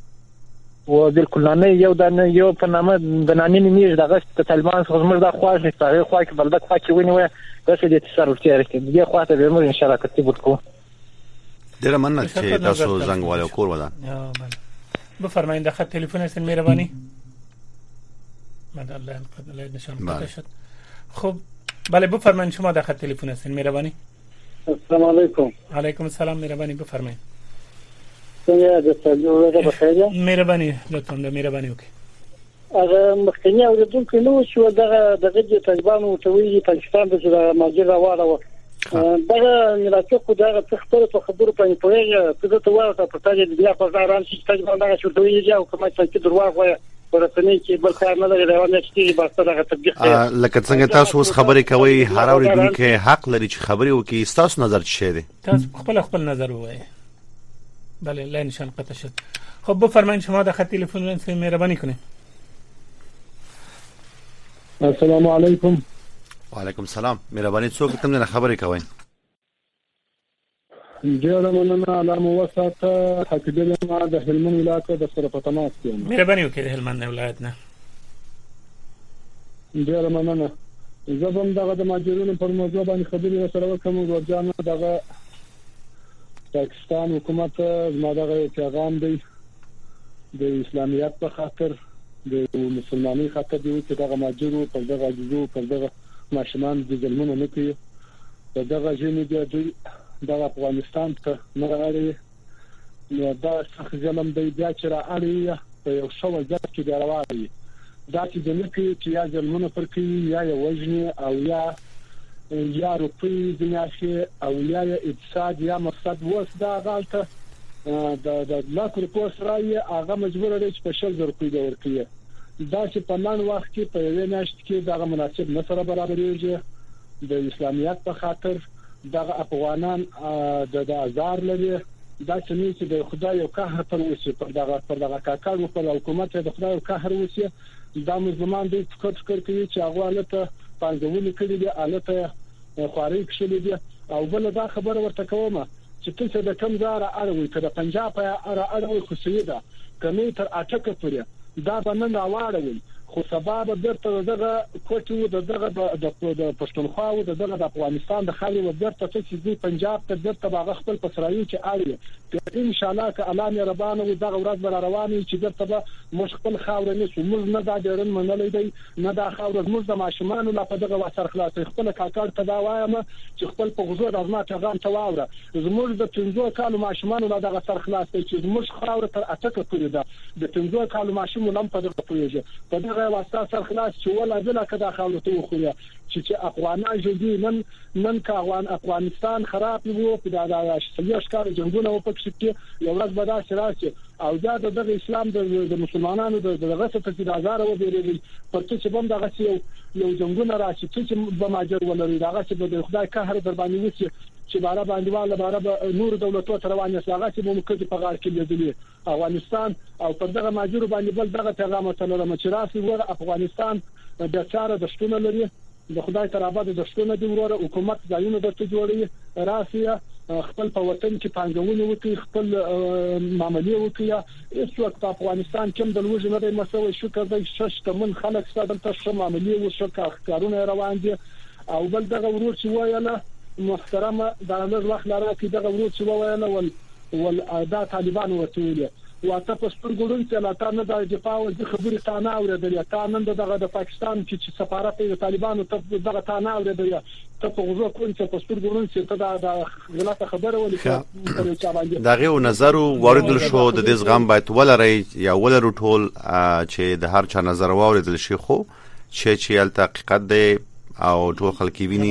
و بالکل نه یو د یو په نامه د نانې نیمه دغه طالبان څخه زموږ د خواږه هغه خوا کې بلد خوا کې ونیوه دغه د تصرف تیار کې دغه خواته به موږ ان شاء الله ترتیب وکړو ډیره مننه چې تاسو زنګ والو کور ودا بفرمایئ د خط ټلیفون است مهرباني مدام الله الله نشان قطع شد خب بله بفرمایید شما در خط تلفن هستین مهربانی السلام علیکم علیکم السلام مهربانی بفرمایید څنګه د تاسو په خیره مهربانی لطفا مهربانی وکړئ هغه مخکنی اوریدونکو نو شو دغه دغه د طالبانو توی پاکستان د ماجر راوړو دغه ملاتړ خو دغه تخبر په خبرو باندې پوهیږي په دغه وخت په تاجه د بیا په ځان چې طالبان دغه شو دوی یو کومه چې درواغ وایي ورته چې بل کار نه لري روانه چې بس دغه تطبیق لکه څنګه تاسو اوس خبرې کوي هر اوریدونکو حق لري چې خبرې وکړي تاسو نظر څه دی تاسو خپل خپل نظر وایي بله لا نشان قطع شد خب بفرمایید شما در خط تلفن مهربانی کنید السلام علیکم وعلیکم السلام مهرباني څوک کوم نه خبرې کوي ډیره مننه علامه وسات حقیقت ما د هلمند ولایت د سره په تماس کې مهرباني وکړئ د هلمند ولایت نه ډیره مننه زه هم دغه د ماجرونو پر موضوع باندې خبرې سره وکم ورځانه دغه پاکستان حکومت زما دغه پیغام دی د اسلامیت په خاطر د مسلمانۍ خاطر دی چې دغه ماجرو پر دغه جزو پر دغه ماشومان د ظلمونو نه کوي دغه ژمنې دی د افغانستان ته نه راغلي نو دا څه ظلم دی بیا چې راغلي په یو څو ځای کې دی راوړي دا چې د نکي چې یا ظلمونه پر کوي یا یو وجني او یا یا روپی دنیاشه او یا اقتصاد یا مقصد وس دا غلطه د د لاک ریپورت راي هغه مجبور دی چې په شل زر روپۍ ورکړي دا چې په نن وخت کې په یوه نشت کې دا مناسب نه سره برابرېږي د اسلامیت په خاطر دغه افغانان د آزار لري دا چې د خدای او قهر پر وسی پر دغه پر دغه کاکړ په حکومت د خدای او قهر وسی دا مسلمان دي فکر فکر کوي چې هغه لته پنځولې کړي دي الته خواري کړي دي او بل دا خبره ورته کومه چې څه د کم زاره اړوي کړه پنجاب اړه اړوي خو سیده کمی تر اټکه پورې دا باندې راوړل خو سبب درته دغه کوټو دغه د پښتونخوا او دغه د افغانستان د خالي وزارت ته چې د پنجاب ته درته باغ خپل پسرایي چې اړي ان شاء الله ک اعلان ربانه او دغه ورځ بل رواني چې درته مشکل خاور نه شو موږ نه دا ډېرن منلې دی نه دا خاور موږ د ماشومان لا په دغه وسر خلاص خپل کاکړ ته دا وایم چې خپل په غوږ د ازما پیغام ته واوره زموږ د پنځو کالو ماشومان لا دغه سر خلاص چې موږ خاور تر اټکه پورې ده د پنځو کالو ماشومان لم په دغه پوهیږي په دغه واسطه سر خلاص چې ولا بلا کدا خاور ته وخوري چې چې افغانان جدي نن نن کاوان افغانستان خراب وو په دغه شلیش کار جنگونه او پکې کې یو ورځ به دا شراسي او دا د اسلام د مسلمانانو د دغه څه چې د هزار و بیرېږي پر څه بم دغه یو یو جنگونه راشي چې به ماجر ولري دغه چې د خدای قهر در باندې وسی چې بارا باندې والا بارا نور دولتو تر روانه سلاغه چې موږ کې په غار کې لیدلې افغانستان او په دغه ماجر باندې بل دغه پیغام تلره چې راسي ور افغانستان د چاره د شتون لري د خدای تر آباد د شتون دی وروره حکومت ځایونه درته جوړي راسي خپل په وطن کې پانګونه وکړي خپل معاملې وکړي هیڅ وخت په افغانستان کې د لوژ نه دی مسوي شو کړي شش کمن خلک ستاسو ته شو معاملې وشو کارونه روان دي او بل دغه ورور چې وایله محترمه د نن وخت لاره کې دغه ورور چې وایله ول ول ادا طالبان وتولي واته په سترګورن چې لا تا نه د دفاع او د خبرې تا نه اوریدل تا نن دغه د پاکستان چې سفارت د طالبانو ته دغه تا نه اوریدل ته په غوږ کوم چې په سترګورن چې ته د غلطه خبره ولیکې دغه نظر واردل شو د دې زغم باید ولري یا ولرو ټول چې د هر چا نظر واردل شي خو چې چې ال حقیقت دی او ټول خلک ویني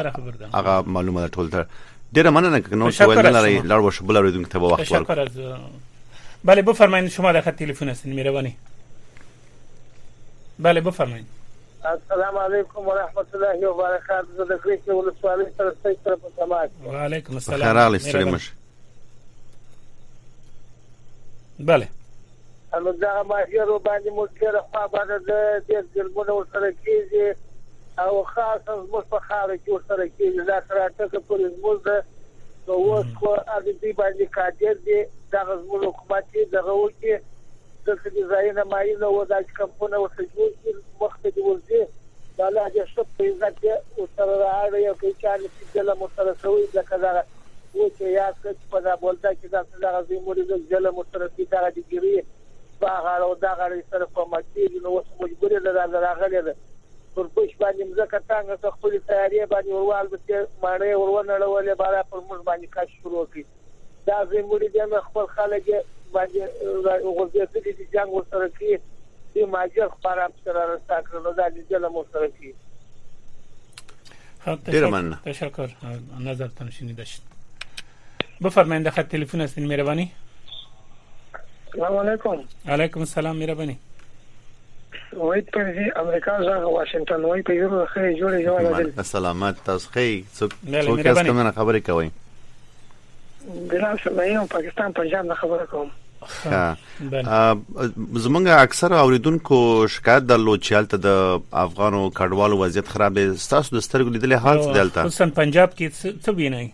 هغه معلومه ده ټول ډیره مننه نو سوال نه لري لړ وش بل لري دغه وخت تشکر از بله بفرمایید شما در خط تلفن هستین مهربانی بله بفرمایید السلام علیکم و رحمت الله و برکاته زه د کریسټ ولسوالۍ سره ستاسو سره په سماج و علیکم السلام خیر علی سلامش بله نو دا ماجر باندې مشکل خو باندې د دې ځلمونه ورسره کیږي او خاصه زموږ په خاله کې ورسره کیږي دا تراته په زموږ د اوس خو د دې باندې کاډر دي دا زموږ حکومت دغه وکي د دې ځایونه مایل او د کمپونه ورسره جوړ مخته دی ورځي دا لا چې څه په عزت او سره راځي او کې چې د له مسترسوي د کذا و چې یا څه په دا بولدا چې دا څنګه زموږ د جله مسترسي دا د ګری باغ او دا غړي سره په مکتب نو اوس مجبور ده راغلي ده پر پښ باندې مزه څنګه څه خپل تیاری باندې وروال به مانه ورونه لولې بارا پر موږ باندې کاش شروع کی دا زموږ د خپل خلک باندې وګورئ چې د جنگ سره کې د ماجر خبره سره راځي دا د جله مشترکی تشکر تشکر نظرتون شنیده شد بفرمایید در خط تلفن هستین مهربانی السلام علیکم علیکم السلام مهربانی وای په امریکا ځای واشنگټن وای په یو خیر جوړې جواب سلامت تاسو خیر څوک څوک اس کومه خبرې کوي بلال سمایو پاکستان پنجاب نه خبره کوم ها زمونږ اکثر اوریدونکو شکایت درلود چې حالت د افغانو کډوالو وضعیت خراب دی تاسو د سترګو لیدلې حال څه دلته خصوصا پنجاب کې څه وینئ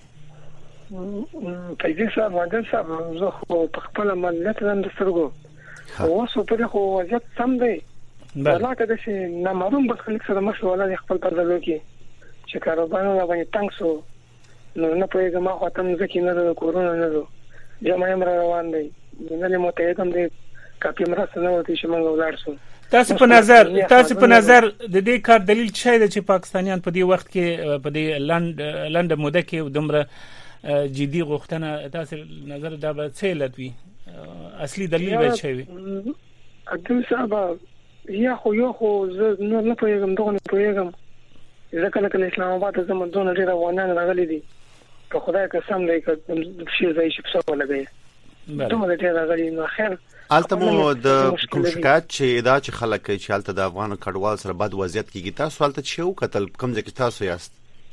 پیږي صاحب ماده صاحب زه خو په خپل ملت نن د سترګو اوس په خو وضعیت سم دی ولکه د شي نامعلوم بس خلک سره مشو ولا خپل پردلو کې چې کاروبار باندې تنګ سو نو نه پوهېږم ما خو ته مځکې نه ده کورونه نه ده جمع هم را روان دی ملل متحد هم دی کافي مرسته نه ورکوي چې موږ ولاړ شو. تاسو په نظر تاسو په نظر د دې کار دلیل څه دی چې پاکستانیان په دې وخت کې په دې لند لند موده کې دومره جدي غوښتنه تاسو نظر دا به څه لټوي اصلي دلیل به څه وي؟ عبدل صاحب یا خو یو خو زه نه پوهېږم دغه نه پوهېږم زه کله کله اسلام آباد ته ځم دونه ډېر افغانان راغلي دي په خدای قسم دی که شي ځای شي په څه ولګي دومره ډېر راغلي نو خیر البته مو د کوم شکایت چې دا چې خلک کوي چې البته د افغان کډوال سره بد وضعیت کیږي تاسو البته چې یو قتل کوم ځکه تاسو یاست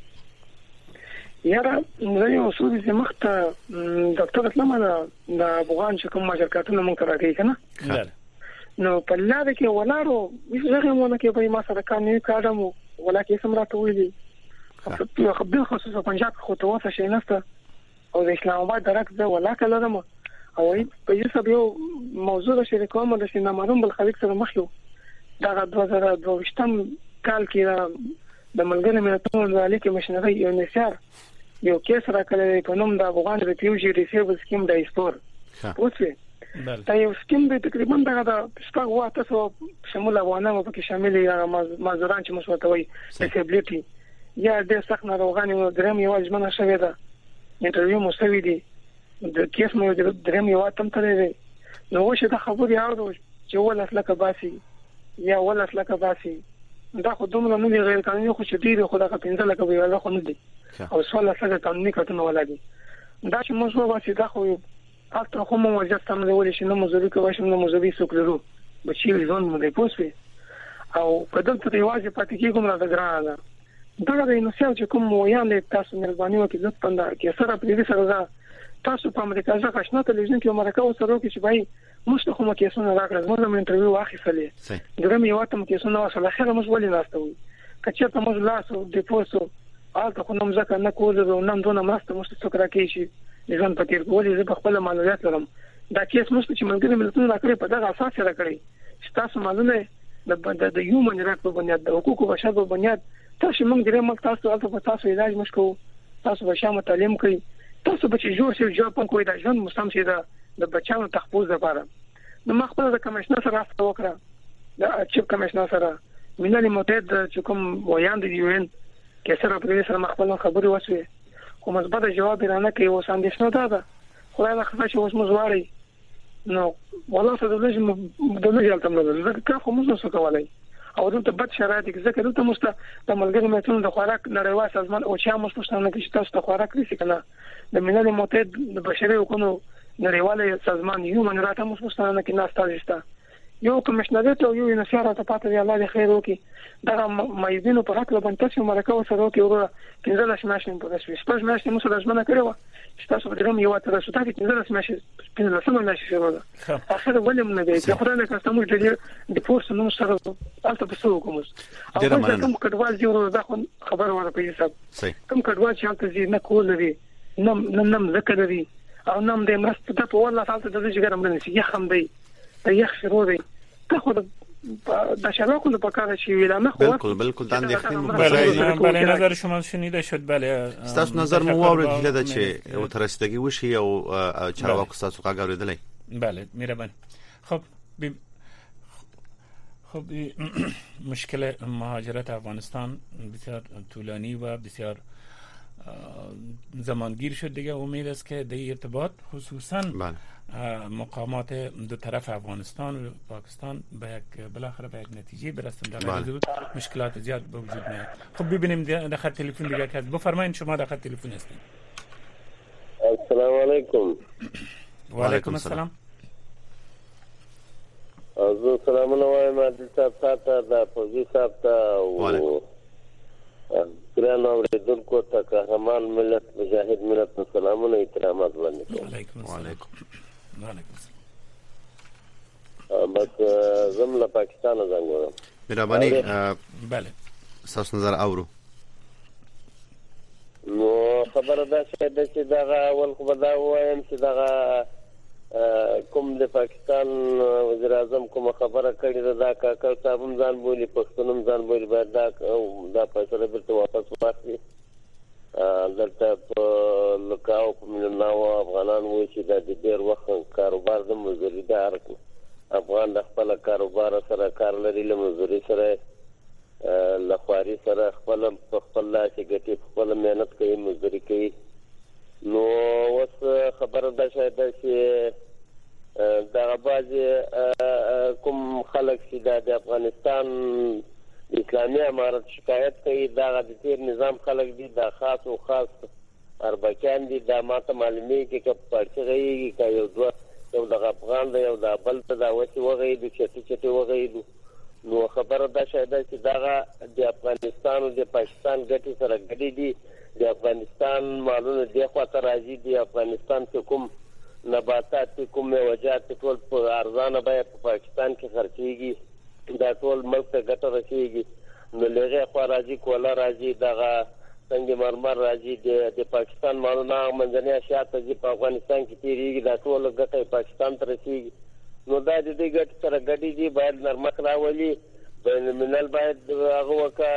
یاره زه یو اصول چې مخته ډاکټر اسلام د افغان چې کوم شرکتونه مونږ راغلي کنه نو په لاره کې ولارو زه مونږ کې به ما سره کار نه کارم ولکه سمراته ویلي خپل خصوصا پنجاب خو ته واسه شي نسته او د اسلام آباد درک ده ولکه لرم او په یوه سبب موضوع شری کوم د سینا معلوم بل خلیق سره مخ یو دا د دوه زره دوه کال کې د ملګری ملتونو د الیکه مشنغي یو نثار یو کیس راکړی په نوم د افغان ریفیوجی ریسیو سکیم د ایسپور اوسه دا یو سکیم د تقریبا د شپږ واته سو شمول افغانانو په کې شامل یا مازوران چې مسوتوي ډیسابیلیټي یا د سخت ناروغانو درم یو ځمنه شوی دا انټرویو مو شوی دی د کیس مې د درم یو اتم تللی نو وشه د خبري اورو چې ولس لکه باسي یا ولس لکه باسي دا خو دومره نه غیر قانوني خو چې ډیر خو دا پنځه لکه ویل خو نه دي او سوال لکه قانوني کټونه ولادي دا چې موږ واسي دا خو اته خو مو وجه تم دی ولې چې نو مزوري کوي چې نو مزوري سوکلرو بچی ځون مو دی پوسوي او په دغه ریواج پاتې کېږم را دګرانه دا د انسان چې کوم ویان تاسو مهرباني وکړئ لطفا دا کې سره پریوي سره تاسو په امریکا ځکه آشنا تلویزیون کې مرکه وسره کې چې بای مشته کومه کیسونه راکړل موږ هم انټرویو واخیستلې درم یو تم کیسونه وسله خیر موږ ولې ناستو کچې ته موږ لاسو د پوسو آلته خو نوم ځکه نه کوزو نن دونه مرسته مشته څوک راکې شي ځان پکې ولې زه په خپل معلومات لرم دا کیس مشته چې ملګری ملتونو راکړي په دغه اساس راکړي چې تاسو معلومه د د هیومن رائټ په بنیاد د حقوقو بشر په بنیاد تاسو موږ درې موږ تاسو البته په تاسو علاج مشکو تاسو به شامه تعلیم کوي تاسو به چې جوړ شي جواب کوی دا ژوند مستم شي دا د بچانو تحفظ لپاره نو ما خپل د کمشنر سره راځه وکړه دا چیف کمشنر سره ملل متحد چې کوم ویان د یو ان کې سره په سره خپل خبري وسوي کوم مثبت جواب رانه کوي او ساندښنه ده دا خدای له خفه چې اوس مزواري نو والله څه د لږ د لږ التم نه ځکه خو موږ څه کولای او دلته بد شرایط کې ځکه دلته مسته د ملګری ملتونو د خوراک نړیوال سازمان او چا مستشنه کې چې تاسو د خوراک لري کنه د ملل متحد د بشري حقوقو نړیوال سازمان یو من راته مستشنه کې ناستازستا یو کمشنر ته یو نشاره ته پاتې دی الله دې خیر وکړي دا مېزینو په حق لبن تاسو مرکه وسره کې ورو پنځه لس ماشين په تاسو سپږ ماشين مو سره ځمنه کړو چې تاسو په درم یو تر څو تاسو پنځه لس ماشين پنځه لس ماشين شروع اخر ولې نه دی چې خدای نه کاستمو دې د فورس نو سره البته په څو کوم او کوم کډوال دی ورو دا خبر ورته په حساب کوم کډوال چې انت زی نه کول لري نم نم ذکر لري او نم دې مرسته ته په والله تاسو د دې ګرم نه شي یخم دی یخ شروع دی ته د شراکو په کار شي ویل نه خو بالکل بالکل دا اندېښنې بله نظر شما شنیده شد بله تاسو نظر مو واورید هله چې او ترستګي وشي او چارواکو تاسو کا غوړېدلې بله مهربان خب بی... خب مشکل مهاجرت افغانستان بسیار طولانی و بسیار زمانگیر شد دیگه امید است که در ارتباط خصوصا بله. مقامات دو طرف افغانستان و پاکستان به یک بالاخره به یک نتیجه برسند در حدود مشکلات زیاد به وجود میاد. خب ببینیم در خط تلفن دیگه که بفرمایید شما در خط تلفن هستید. السلام علیکم. و علیکم السلام. از سلامونه وایم عادل صاحب ته د فوزي صاحب ته او ګران اوریدونکو ته قهرمان ملت مجاهد ملت سلامونه احترامات باندې کوم. وعلیکم وعلیکم وعلیکم السلام. بس زم له پاکستان زنګ وم. مهرباني بله تاسو نظر اورو. نو خبره ده چې دا اول خو دا وایم چې دا کوم د پاکستان وزیر اعظم کوم خبره کړې ده دا کاکړ صاحب هم ځان بولي پښتون هم ځان بولي باید دا دا فیصله بیرته واپس واخلي دلته په لکاو په ملناو افغانان وایي چې د ډېر وخت کاروبار د مزدوري د هر افغان د خپل کاروبار سره کار لري له مزدوري سره له خواري سره خپل په خپل لاس ګټي خپل مهنت کوي مزدوري کوي نو اوس خبره ده چې دا بعضې کوم خلک چې د افغانستان اسلامي امارت شکایت کوي دا د تیر نظام خلک دي دا خاص او خاص اربکیان دي دا ماته معلومیږي چې که پارچغېږي که یو دوه یو دغه افغان دی یو دا بل ته دا وسې وغېدو چټي چټي وغېدو نو خبره دا شاید ده چې دغه د افغانستان او د پاکستان ګټې سره ګډې دي د افغانستان مالونه دې خواته راځي د افغانستان چې کوم نباتات کوم میوجات ټول په ارزانه بیه په پاکستان کې خرڅېږي دا ټول ملک ته ګټه رسېږي نو له هغې خوا راځي کوله راځي دغه سنگ مرمر راځي د پاکستان مالونه منځنۍ اشیا ته ځي په افغانستان کې تېرېږي دا ټوله ګټه پاکستان ته رسېږي نو دا د دې ګټې سره ګډې دي باید نرمښت راولي بین الملل باید هغه وکړه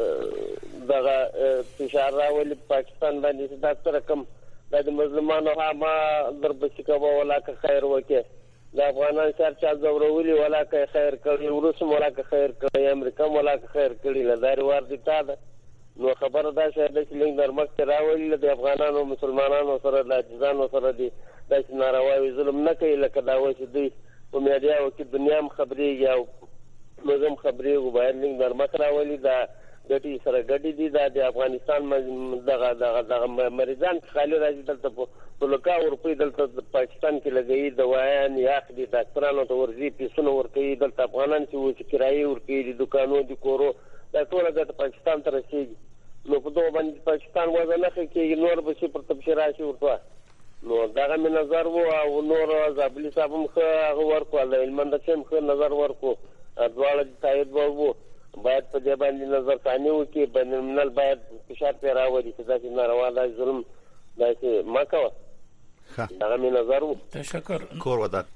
دغه فشار راولي په پاکستان باندې چې دا سره کم دا د مظلومانو هغه دربسي کوه ولا که خیر وکړي د افغانان سر چا ځورولي ولا که خیر کړي روس هم ولا که خیر کړي امریکا هم ولا که خیر کړي له دا روار دي تا ده نو خبره دا شاید چې لږ نرمښت راولي د افغانانو مسلمانانو سره د عاجزانو سره دي داسې نارواوي ظلم نه کوي لکه دا وایي چې دوی په میډیاو کې دنیا هم خبرېږي او موږ هم خبرېږو باید لږ نرمښت راولي دا ګټې سره ګډې دي دا د افغانستان دغه دغه دغه مریضان خالي راځي دلته په لکاو روپۍ دلته پاکستان کې لګوي دوايان یا اخلي ډاکټرانو ته ورځي پیسونه ورکوي دلته افغانان چې وایي چې کرایې ورکوي د دوکانو د کورو دا ټوله ګټه پاکستان ته رسېږي نو په دغه باندې پاکستان وضع نه ښه کېږي نور به شي پرته پسې راشي ورته نو دغه مې نظر و او نور زابلي صاحب هم ښه هغه ورکړو الله هلمند چې هم ښه نظر ورکړو دواړه د تایید وړ وو باید په دې باندې نظر ثاني وکړي بین الملل باید فشار پرې راولي چې داسې ناروا داسې ظلم داسې مه کوه دغه مې نظر و تشکر کور ودار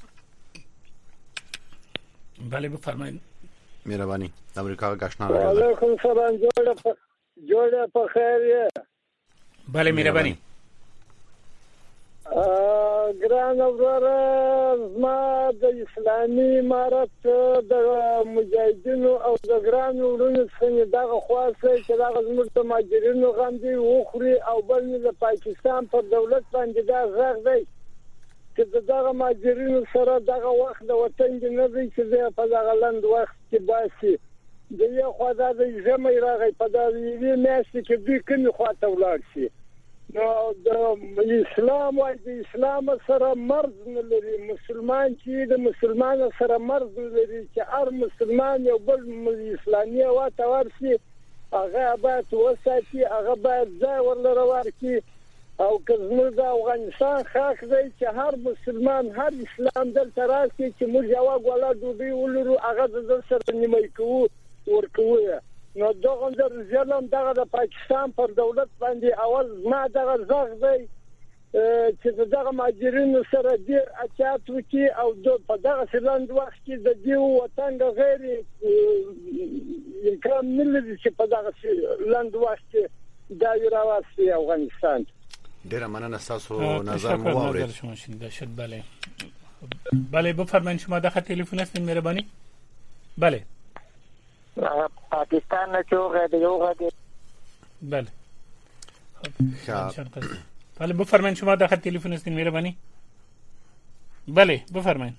بله بفرمایید مهرباني امریکا گشنه علیکم سلام جوړه جوړه په خیر یې بله مهرباني ګران وراره زما د اسلامي امارت د مجاهدینو او د ګران ورونو څخه دغه خواسته چې دغه زموږ د ماجرینو غندي وخوري او بل نه د پاکستان پر دولت باندې دا غږ دی چې دغه ماجرینو سره دغه وخت د وطن کې نه دی چې په دغه لند وخت کې باسي د یو خوا د ژمي راغی په دغه میاشتې کې دوی کومې خواته ولاړ شي نو د اسلام او د اسلام سره مرز نه لري مسلمان چې د مسلمان سره مرز نه لري چې هر مسلمان یو بل اسلامي واته ورسي هغه باید وساتي هغه باید ځای ورلره ورکړي او کزمر د افغانستان خاص دی چې هر مسلمان هر اسلام دلته راشي چې موږ یو غوړه دوی ولرو هغه د سره نیمه کوو ورکوي نو دغه د ظلم دغه د پاکستان پر دولت باندې اول ما دغه زغ دی چې دغه ماجرینو سره ډیر اچات وکي او په دغه سلند وخت کې د دیو وطن غیر امکان نه لري چې په دغه سلند وخت کې دا راوستي افغانستان ډیر مننه تاسو نظر مو واورید شما شین داشت بله بله بفرمایید شما دغه تلفن است مهربانی بله پاکستان نه چوغه دی یوغه بله بله بفرمایید شما دغه تلفن است مهربانی بله بفرمایید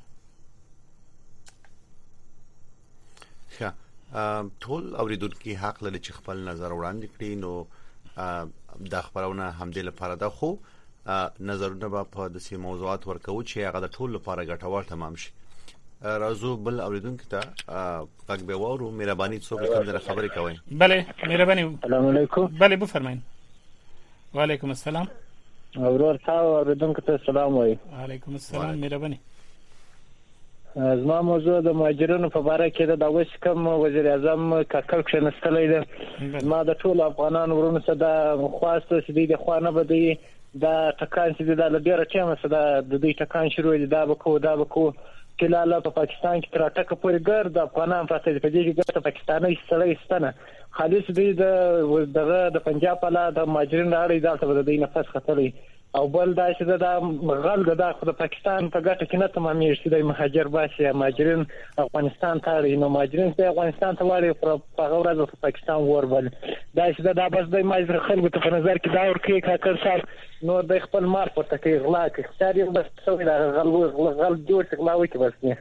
ښه ټول اوریدونکو حق لري چې خپل نظر وړاندې کړي نو د خبرونه همدې لپاره ده خو نظرونه په داسې موضوعات ورکو چې هغه د ټول لپاره ګټور تمام شي راځو بل اوریدونکو ته پاک به وورو مهرباني څوک کوم در خبرې کوي بله مهرباني السلام علیکم بله بفرمایئ وعلیکم السلام اورور تاسو اوریدونکو ته سلام وایي وعلیکم السلام مهرباني زما موضوع د مهاجرینو په اړه کې د اوس کوم وزیر اعظم کاکل کښنستلې ده ما د ټول افغانانو ورونو سره د خواسته چې د خوانه بده دا ټکان چې د لډیره ټیم سره د دې ټکان شروع دي دا بکو دا بکو کله په پاکستان کې تر ټکه پورې ګرځي د افغانان پاتې په دې کې ګټه پاکستاني سړی ستنه خالص دی د دغه د پنجاب په لاره د ماجرین راړي ځل ته د نفس خطرې او بل دا چې د غل د د پاکستان په ګټه کې نه تمامېږي چې د مهاجر باسي ماجرین افغانستان ته اړي نو ماجرین په افغانستان ته واړي په هغه ورځ په پاکستان وربل دا چې د بس د ماجر خلکو ته په نظر کې دا ورکې کاکر صاحب نو د خپل مار پورته کې غلا کې اختیاري بس څوې دا غل غل جوړ غلا وکړي بس نه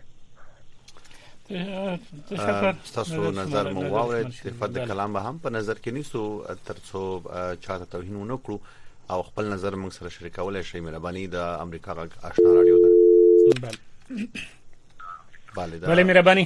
تاسو نظر مو واورید صفات د کلام به هم په نظر کې نیسو ترڅو چاته توهین ونه کړو او خپل نظر موږ سره شریکولای شئ مهرباني د امریکا غږ آشنا رادیو ده بله بله بله مهرباني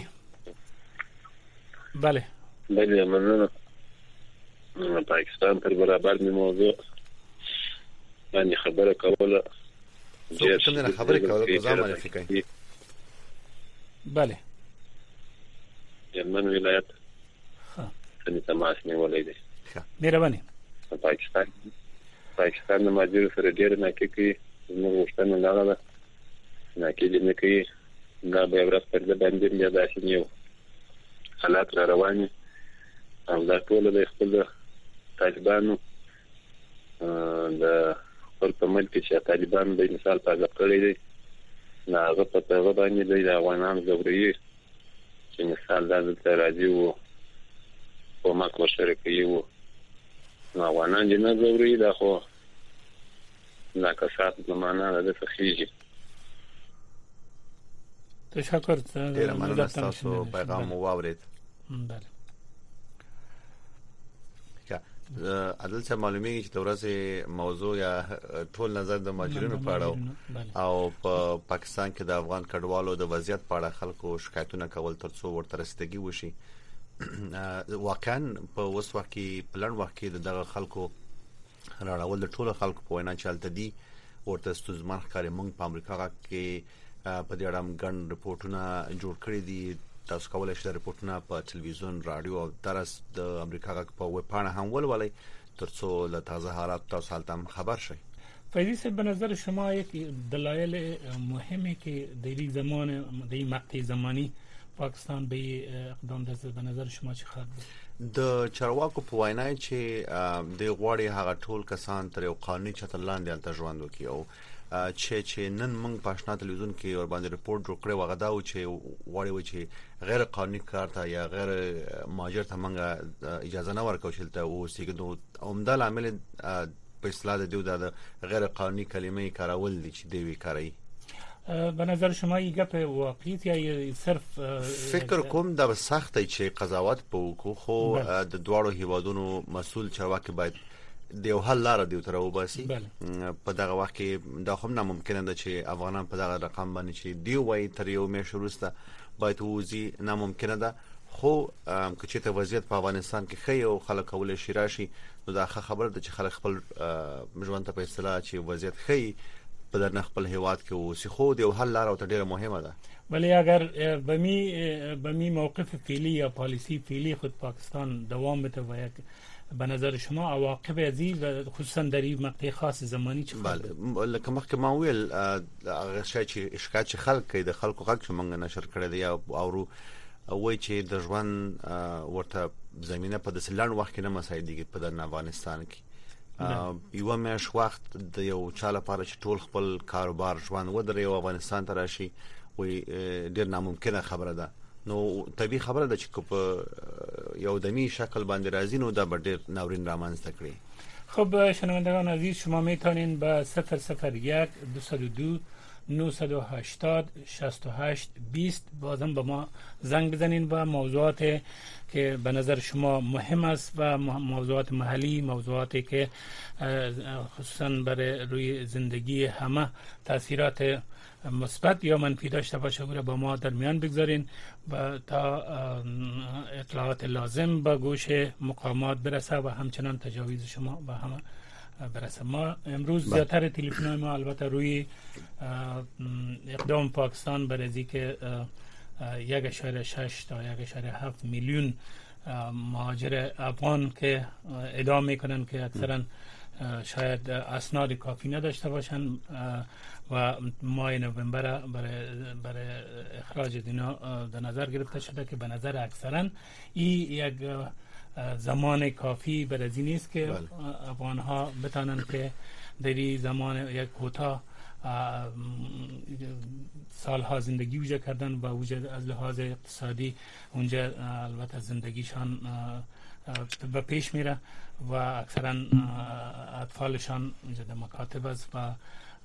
بله بله مننه پاکستان پر برابر می موضوع باندې خبره کوله څه څنګه خبره کوله په ځان باندې کوي بله جرمن ولایت ها څنګه تماس نیولې ده مهرباني پاکستان پاکستان د ماجر سره ډېر نه کوي نو وشتنه نه ده نه کې نه کوي دا به ورځ پر د باندې بیا داسې نیو حالات را روان او دا ټول د خپل طالبانو د خپل په ملک چې طالبان د مثال په ځای کړی دي نه هغه په هغه باندې د افغانانو زوري چې مثال دا د راځي وو په ما کو سره کوي وو نو افغانان دې نه زوري دا خو لا کسات زمانہ د فخیږي تشکر ډیر مننه تاسو پیغام مو واورید بله عدل څه معلومیږي چې د ورځې موضوع یا ټول نظر د ماجرینو په اړه او په پاکستان کې د افغان کډوالو د وضعیت په اړه خلکو شکایتونه کول ترڅو ورته رسیدګي وشي واقعا په اوس وخت کې پلان وخت کې دغه خلکو راړول د ټولو خلکو په وینا چلته دي ورته ستونزمن ښکاري موږ په امریکا کې په دې اړه ګڼ رپورټونه جوړ کړی دي تاسو کولای شئ د رپورټونه په ټلویزیون رادیو او درس د امریکا په ویب پاڼه هم ولولئ ترڅو له تازه حالات تاسو حالتم خبر شئ فیضی صاحب به نظر شما یک دلایل مهمی که در این زمان در این مقطع زمانی پاکستان به اقدام دست به نظر شما چه خواهد بود؟ د چارواکو په وینا چې د غواړي هغه ټول کسان تر یو قانوني چتر لاندې الته ژوند وکړي او چې چې نن موږ په آشنا تلویزیون کې ور باندې رپورټ جوړ کړی وغه دا و چې غواړي و چې غیر قانوني کار ته یا غیر ماجر ته موږ اجازه نه ورکوو چې ته اوسېږو نو عمده عامل په اصطلاح د دیو د غیر قانوني کلمې کارول دي چې دوی کوي به نظر شما این گپ واقعیت یا صرف فکر کوم دا سخته چې قضاوت په وکړو خو د دواړو هیوادونو مسول چارواکي باید د یو حل لاره دی تر وباسي په دغه وخت کې دا هم ناممکن ده چې افغانان په دغه رقم باندې چې دی وای تر یو میاشت وروسته باید وځي ناممکن ده خو که چې ته وضعیت په افغانستان کې خي او خلک کول شي راشي نو دا خبره ده چې خلک خپل ژوند ته په اصطلاح چې وضعیت خي په در خپل هیواد کې اوسې خو د یو حل لاره او ډیره مهمه ده ولی اگر بمی بمی موقف فعلی یا پالیسی فعلی خود پاکستان دوام بده و یک به نظر شما عواقب ازی و خصوصا در این مقطع خاص زمانی چه بله لکه مخکې ما ویل هغه شی چې اشکات چې خلک کوي د خلکو حق چې موږ نشر کړی دی او اورو وای چې د ژوند ورته زمينه په داسې لړ وخت کې نه مساعدېږي په د افغانستان کې یو مېش وخت د یو چا لپاره چې ټول خپل کاروبار ژوند ودرې او افغانستان ته راشي وي ډیر ناممکنه خبره ده نو طبيعي خبره ده چې په یو دمی شکل باندې راځي نو دا ډیر ناورین رامنځته کړي خب شنوندگان عزیز شما میتونین به صفر صفر یک دو دو نهصد و هشتاد شصت و هشت بیست بازم به ما زنگ بزنین و موضوعات که به نظر شما مهم است و موضوعات محلی موضوعاتی که خصوصا برای روی زندگی همه تاثیرات مثبت یا منفی داشته باشه رو با ما در میان بگذارین و تا اطلاعات لازم به گوش مقامات برسه و همچنان تجاویز شما به همه برسه. ما امروز زیادتر تلفن‌های ما البته روی اقدام پاکستان برای از اینکه یک اشاره شش تا یک اشاره هفت میلیون مهاجر افغان که ادعا میکنن که اکثرا شاید اسناد کافی نداشته باشن و ماه نوامبر برای برای اخراج دینا در نظر گرفته شده که به نظر اکثرا این یک زمان کافی برای نیست که بله. افغان ها بتانن که در زمان یک کوتاه سالها زندگی وجه کردن و وجه از لحاظ اقتصادی اونجا البته زندگیشان به پیش میره و اکثرا اطفالشان اونجا در مکاتب است و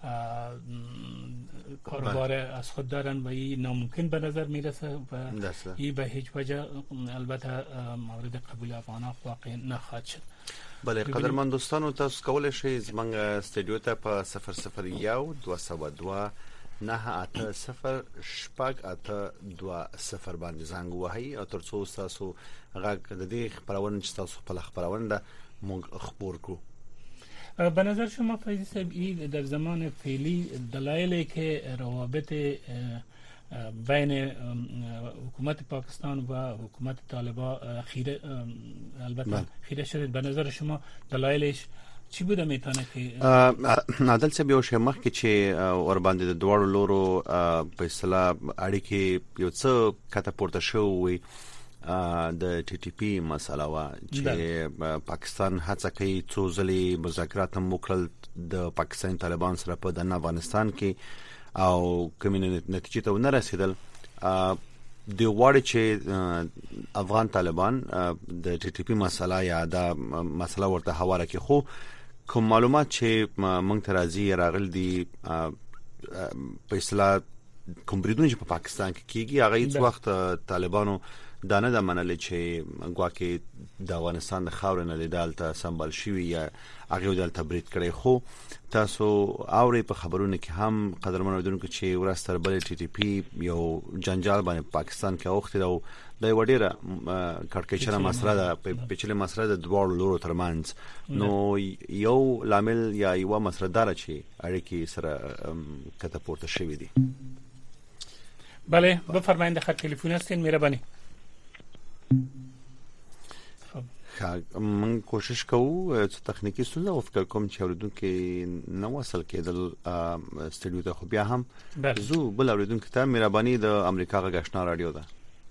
کاروبار از خود دارن و این ناممکن به نظر میرسه و این به هیچ وجه البته مورد قبول افغان واقع نخواهد شد. بله قدرمن دوستانو تاسو کولای شئ زموږ استودیو ته په صفر صفر یو دوه سوه دوه نه اته صفر شپږ اته دوه صفر باندې زنګ وهئ او تر څو تاسو غږ د دې خبرونه چې تاسو خپل خبرونه ده موږ خبر کړو. به نظر شما فیضی صاحب این در زمان فعلی دلایلی که روابط بین حکومت پاکستان و حکومت طالبان خیره البته خیره شده، به نظر شما دلایلش چی بوده میتونه که عادل صاحب یو شی مخکې چې ور باندې د دوړو لورو په اصطلاح اړیکې یو څه کته پورته شوی د ټي ټي پی مسله وا چې پاکستان هڅه کوي څو ځلې مذاکرات هم وکړل د پاکستان طالبان سره په د افغانستان کې او کومې نتیجې ته ونه رسیدل. د واړ چې افغان طالبان د ټي ټي پی مسله یا د مسله ورته حواله کې خو کوم معلومات چې مونږ ته راځي راغل دي په اصطلاح کوم بریدونه چې په پاکستان کې کیږي هغه هیڅ وخت طالبانو دا نه د منلې چې ګواکې د افغانستان د خاورې نه لیدالته سمبال شوی یا هغه دلته برید کړي. خو تاسو اوري په خبرونه کې هم قدرمن اوریدونکو چې ورستر بل ټي ټي پی یو جنجال باندې پاکستان کې اوخته او د وړيره کړکېچنه مسله ده په پیچلې مسله د دوړو لورو ترمنځ نو یو لامل یا یو مسله دار چې اړیکې سره کته پورته شوی دي. بله بفرمایید د خط تلیفون هستین مهرباني. من کوشش کوو چې تخنیکی ستونزه او فکر کوم چې اوریدونکو نو وصل کېدل استډیو ته خو بیا هم زو بل اوریدونکو ته مهرباني د امریکا غږشنا رادیو ده.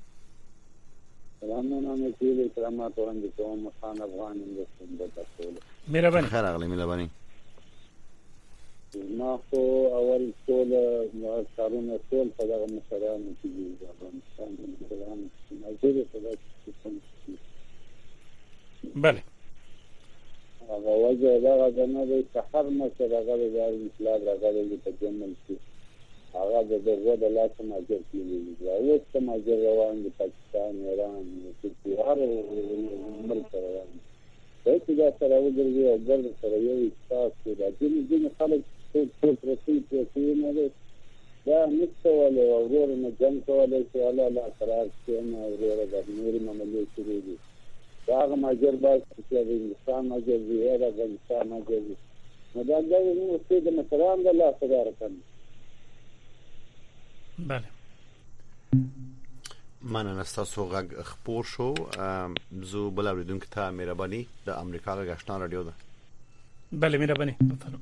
سلامونه مې سلامات وړاندې کوم خان افغان هندوستان د تاسو مهرباني خیر اغلی مهرباني. ما خو اول ټول کارونه ټول په دغه مشرانو کې دي د افغانستان د مشرانو موجوده په دغه بله هغه وجه دا غواړم چې هر مشر هغه د انقلاب راغلی په جمل کې هغه د دغه د لاسه ماجر کېږي او څه ماجر روان دي پاکستان ایران ترکیه هر ملک روان دي چې دا سره وګورئ او ګرد سره یو تاسو د دې دې خلک ټول پروسې چې نه ده دا نشته ولې اورور نه جنګ کولای چې الله لا قرار شي نه اورور د نور مملکت شروع دي دا ماجر باید چې د انسان ماجر دی دا د انسان ماجر دی نو دا د نو څه د مثلا د الله خدای راکنه. بله مننه تاسو غږ خبر شو زو بل اوریدونکو ته مهرباني د امریکا غږشنا رادیو ده. بله مهرباني.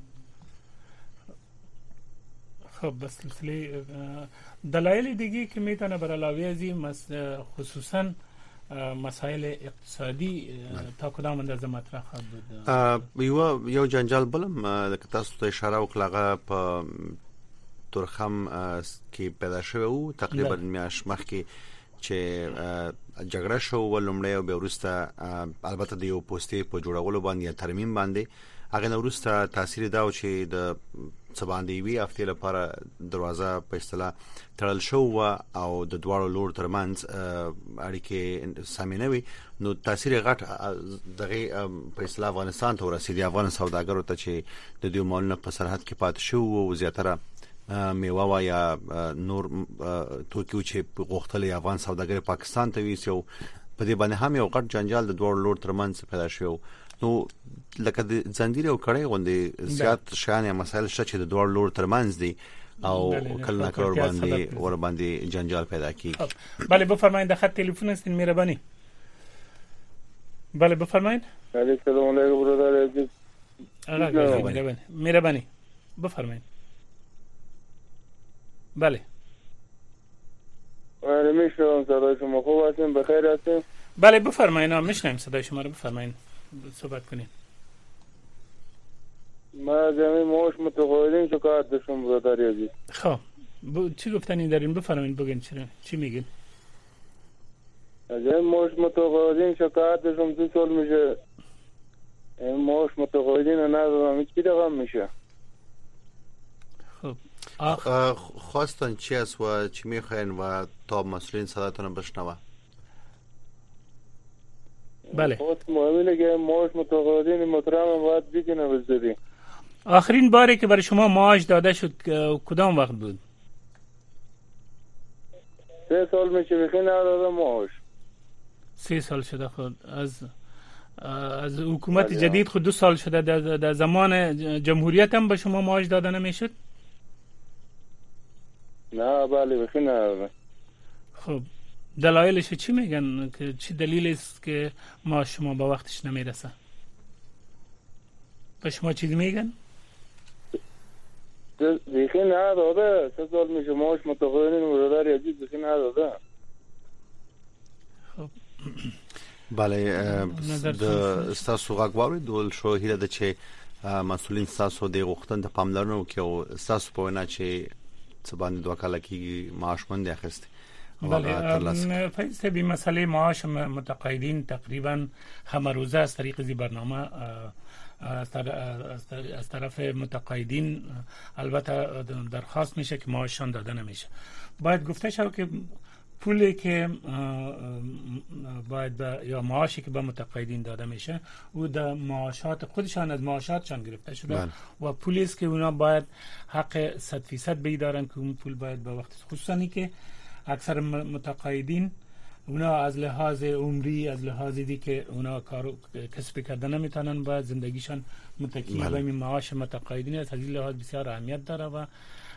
خب بس سلسله دلایل دیگه که میتونه بر علاوه از این خصوصا مسائل اقتصادی تا کدام اندازه مطرح خواهد بود؟ یو یو جنجال بلم لکه تاسو ته اشاره وکړه په تورخم کې پیدا شوی او تقریبا میاش مخکې چې جګړه شو ولومړی او به ورسته البته د یو پوسټي په جوړولو باندې ترمیم باندې هغه نو ورسته تاثیر دا چې د سباندې وی هفته لپاره دروازه په اصطلاح تړل شو او د دوړو لور ترمنځ اړیکې سامینوي نو تاثیر غټ دغه په اصطلاح افغانستان ته ورسېدي. افغان سوداګرو ته چې د دې مالونو په سرحد کې پات شو او زیاتره میوه وا یا نور توکي چې غوښتل افغان سوداګر پاکستان ته ویسو په دې باندې هم یو غټ جنجال د دوړو لور ترمنځ پیدا شو. نو لکه د زنجیر او کړي غوندي زیات شان یا مسایل شته چې د دوړو لور ترمنځ دي او کله کله باندې ور باندې جنجال پیدا کیږي. بله بفرمایید د خط تلیفون است مهربانی. بله بفرمایید. سلام علیکم برادر مهربانی مهربانی بفرمایید. بله آره میشنوم صدای شما. خوب هستین؟ بخیر هستین؟ بله بفرمایید. میشنیم صدای شما رو، بفرمایید صحبت کنید. ما جمعی معاش متقاعدین شکایت داشتم برادر عزیز. خب ب... چی گفتنی دارین؟ بفرمایید بگین چرا چی میگین؟ جمعی معاش متقاعدین شکایت داشتم دو سال میشه این معاش متقاعدین ندادم، هیچ کی دقم میشه. خب خواستن چی است و چی میخواین و تا مسئولین صداتون بشنوه؟ بله خواست معامله که معاش متقاعدین محترم باید بکنه بزدی. آخرین باری که برای شما معاش داده شد کدام وقت بود؟ سه سال میشه بخی ندادم معاش. سه سال شده. خود از از حکومت جدید خود دو سال شده. در, در زمان جمهوریت هم به شما معاش داده نمیشد؟ نه بله بخی ندادم. خب دلایلش چی میگن که چی دلیل است که معاش شما با وقتش نمیرسه؟ به شما چیزی میگن؟ بخی نداده. سه سال میشه معاش متقاعدین برادر عزیز بخی نداده. خب بله د استاسو غواړي دول شو هیله ده چې مسولین استاسو د غوښتن د پاملرنه وکړي او استاسو په وینا چې څه باندې دوه کاله کېږي معاش باندې اخیستی. بله فیض بی مسئله معاش متقاعدین تقریبا همه روزه از طریق زی برنامه از طرف متقاعدین البته درخواست میشه که معاششان داده نمیشه. باید گفته شود که پولی که باید با یا معاشی که به متقاعدین داده میشه او در معاشات خودشان از معاشاتشان گرفته شده بله. و پولی است که اونا باید حق صد فیصد بیدارن که اون پول باید به وقت، خصوصا که اکثر متقاعدین اونا از لحاظ عمری از لحاظ دی که اونا کارو کسب کردن نمیتونن باید زندگیشان متکی به این معاش متقاعدین است. از این لحاظ بسیار اهمیت داره و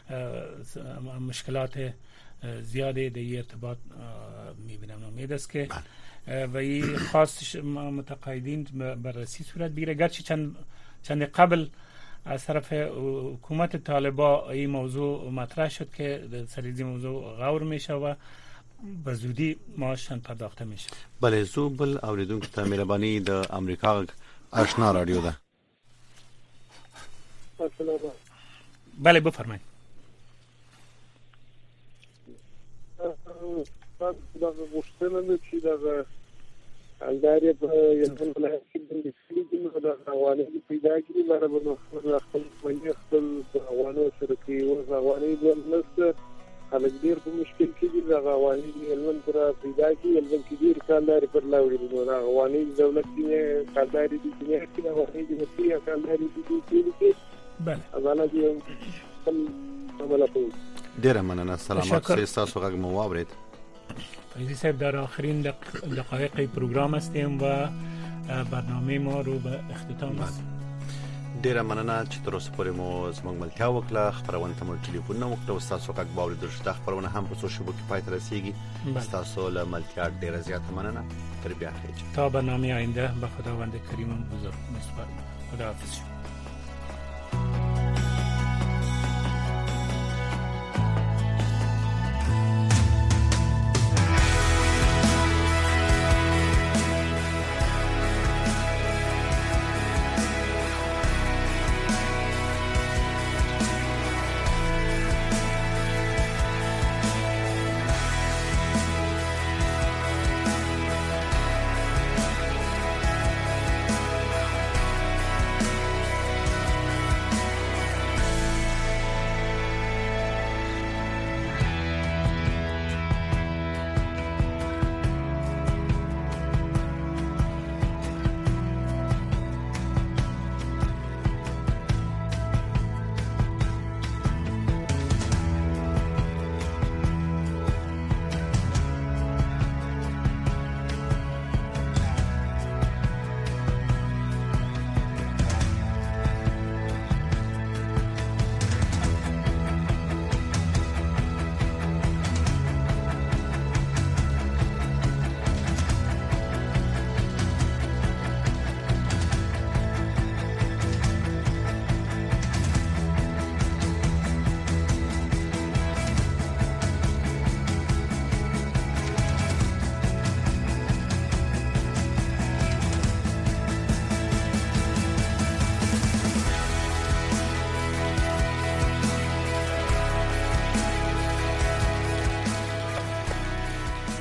مشکلات زیاده در ارتباط میبینم. امید است که و این خاص متقاعدین بررسی صورت بگیره. گرچه چند چند قبل از طرف حکومت طالبا این موضوع مطرح شد که سریزی موضوع غور میشه و به زودی معاششان پرداخته میشه. بله زو بل اوریدونکو ته مهرباني د امریکا آشنا رادیو ده. بله بفرمایید. دا غوښتنه ده چې دا الداري په یوه ولایت کې د لیکلي د غوانې پیدا کړي لاره به خپل باندې خپل غوانو سره کې او غوانې د نسته خلک ډیر په مشکل کې دي. د غوانې علم پر پیدا کړي علم کې ډیر کانداري پر لاوړي نو د غوانې دولت کې کانداري دي چې د غوانې د مسیح کانداري دي چې بله ازاله دي عمله کوي. ډیر مننه. سلامات سه تاسو غږ مو واورید. فیضی صاحب در آخرین دق... دقایق پروگرام هستیم و برنامه ما رو به اختتام است. ډیره مننه چې تر اوسه پورې مو زموږ ملتیا وکړه. خبرونه ته مو ټلیفون نه وکړو. تاسو غږ باورید چې دا خبرونه هم په سوشل میډیا کې پای ته رسیږي. تاسو له ملتیا ډیره زیاته مننه. تر بیا خیر. تا برنامه آینده به خداوند کریم و بزرگ میسپارم. خداحافظ.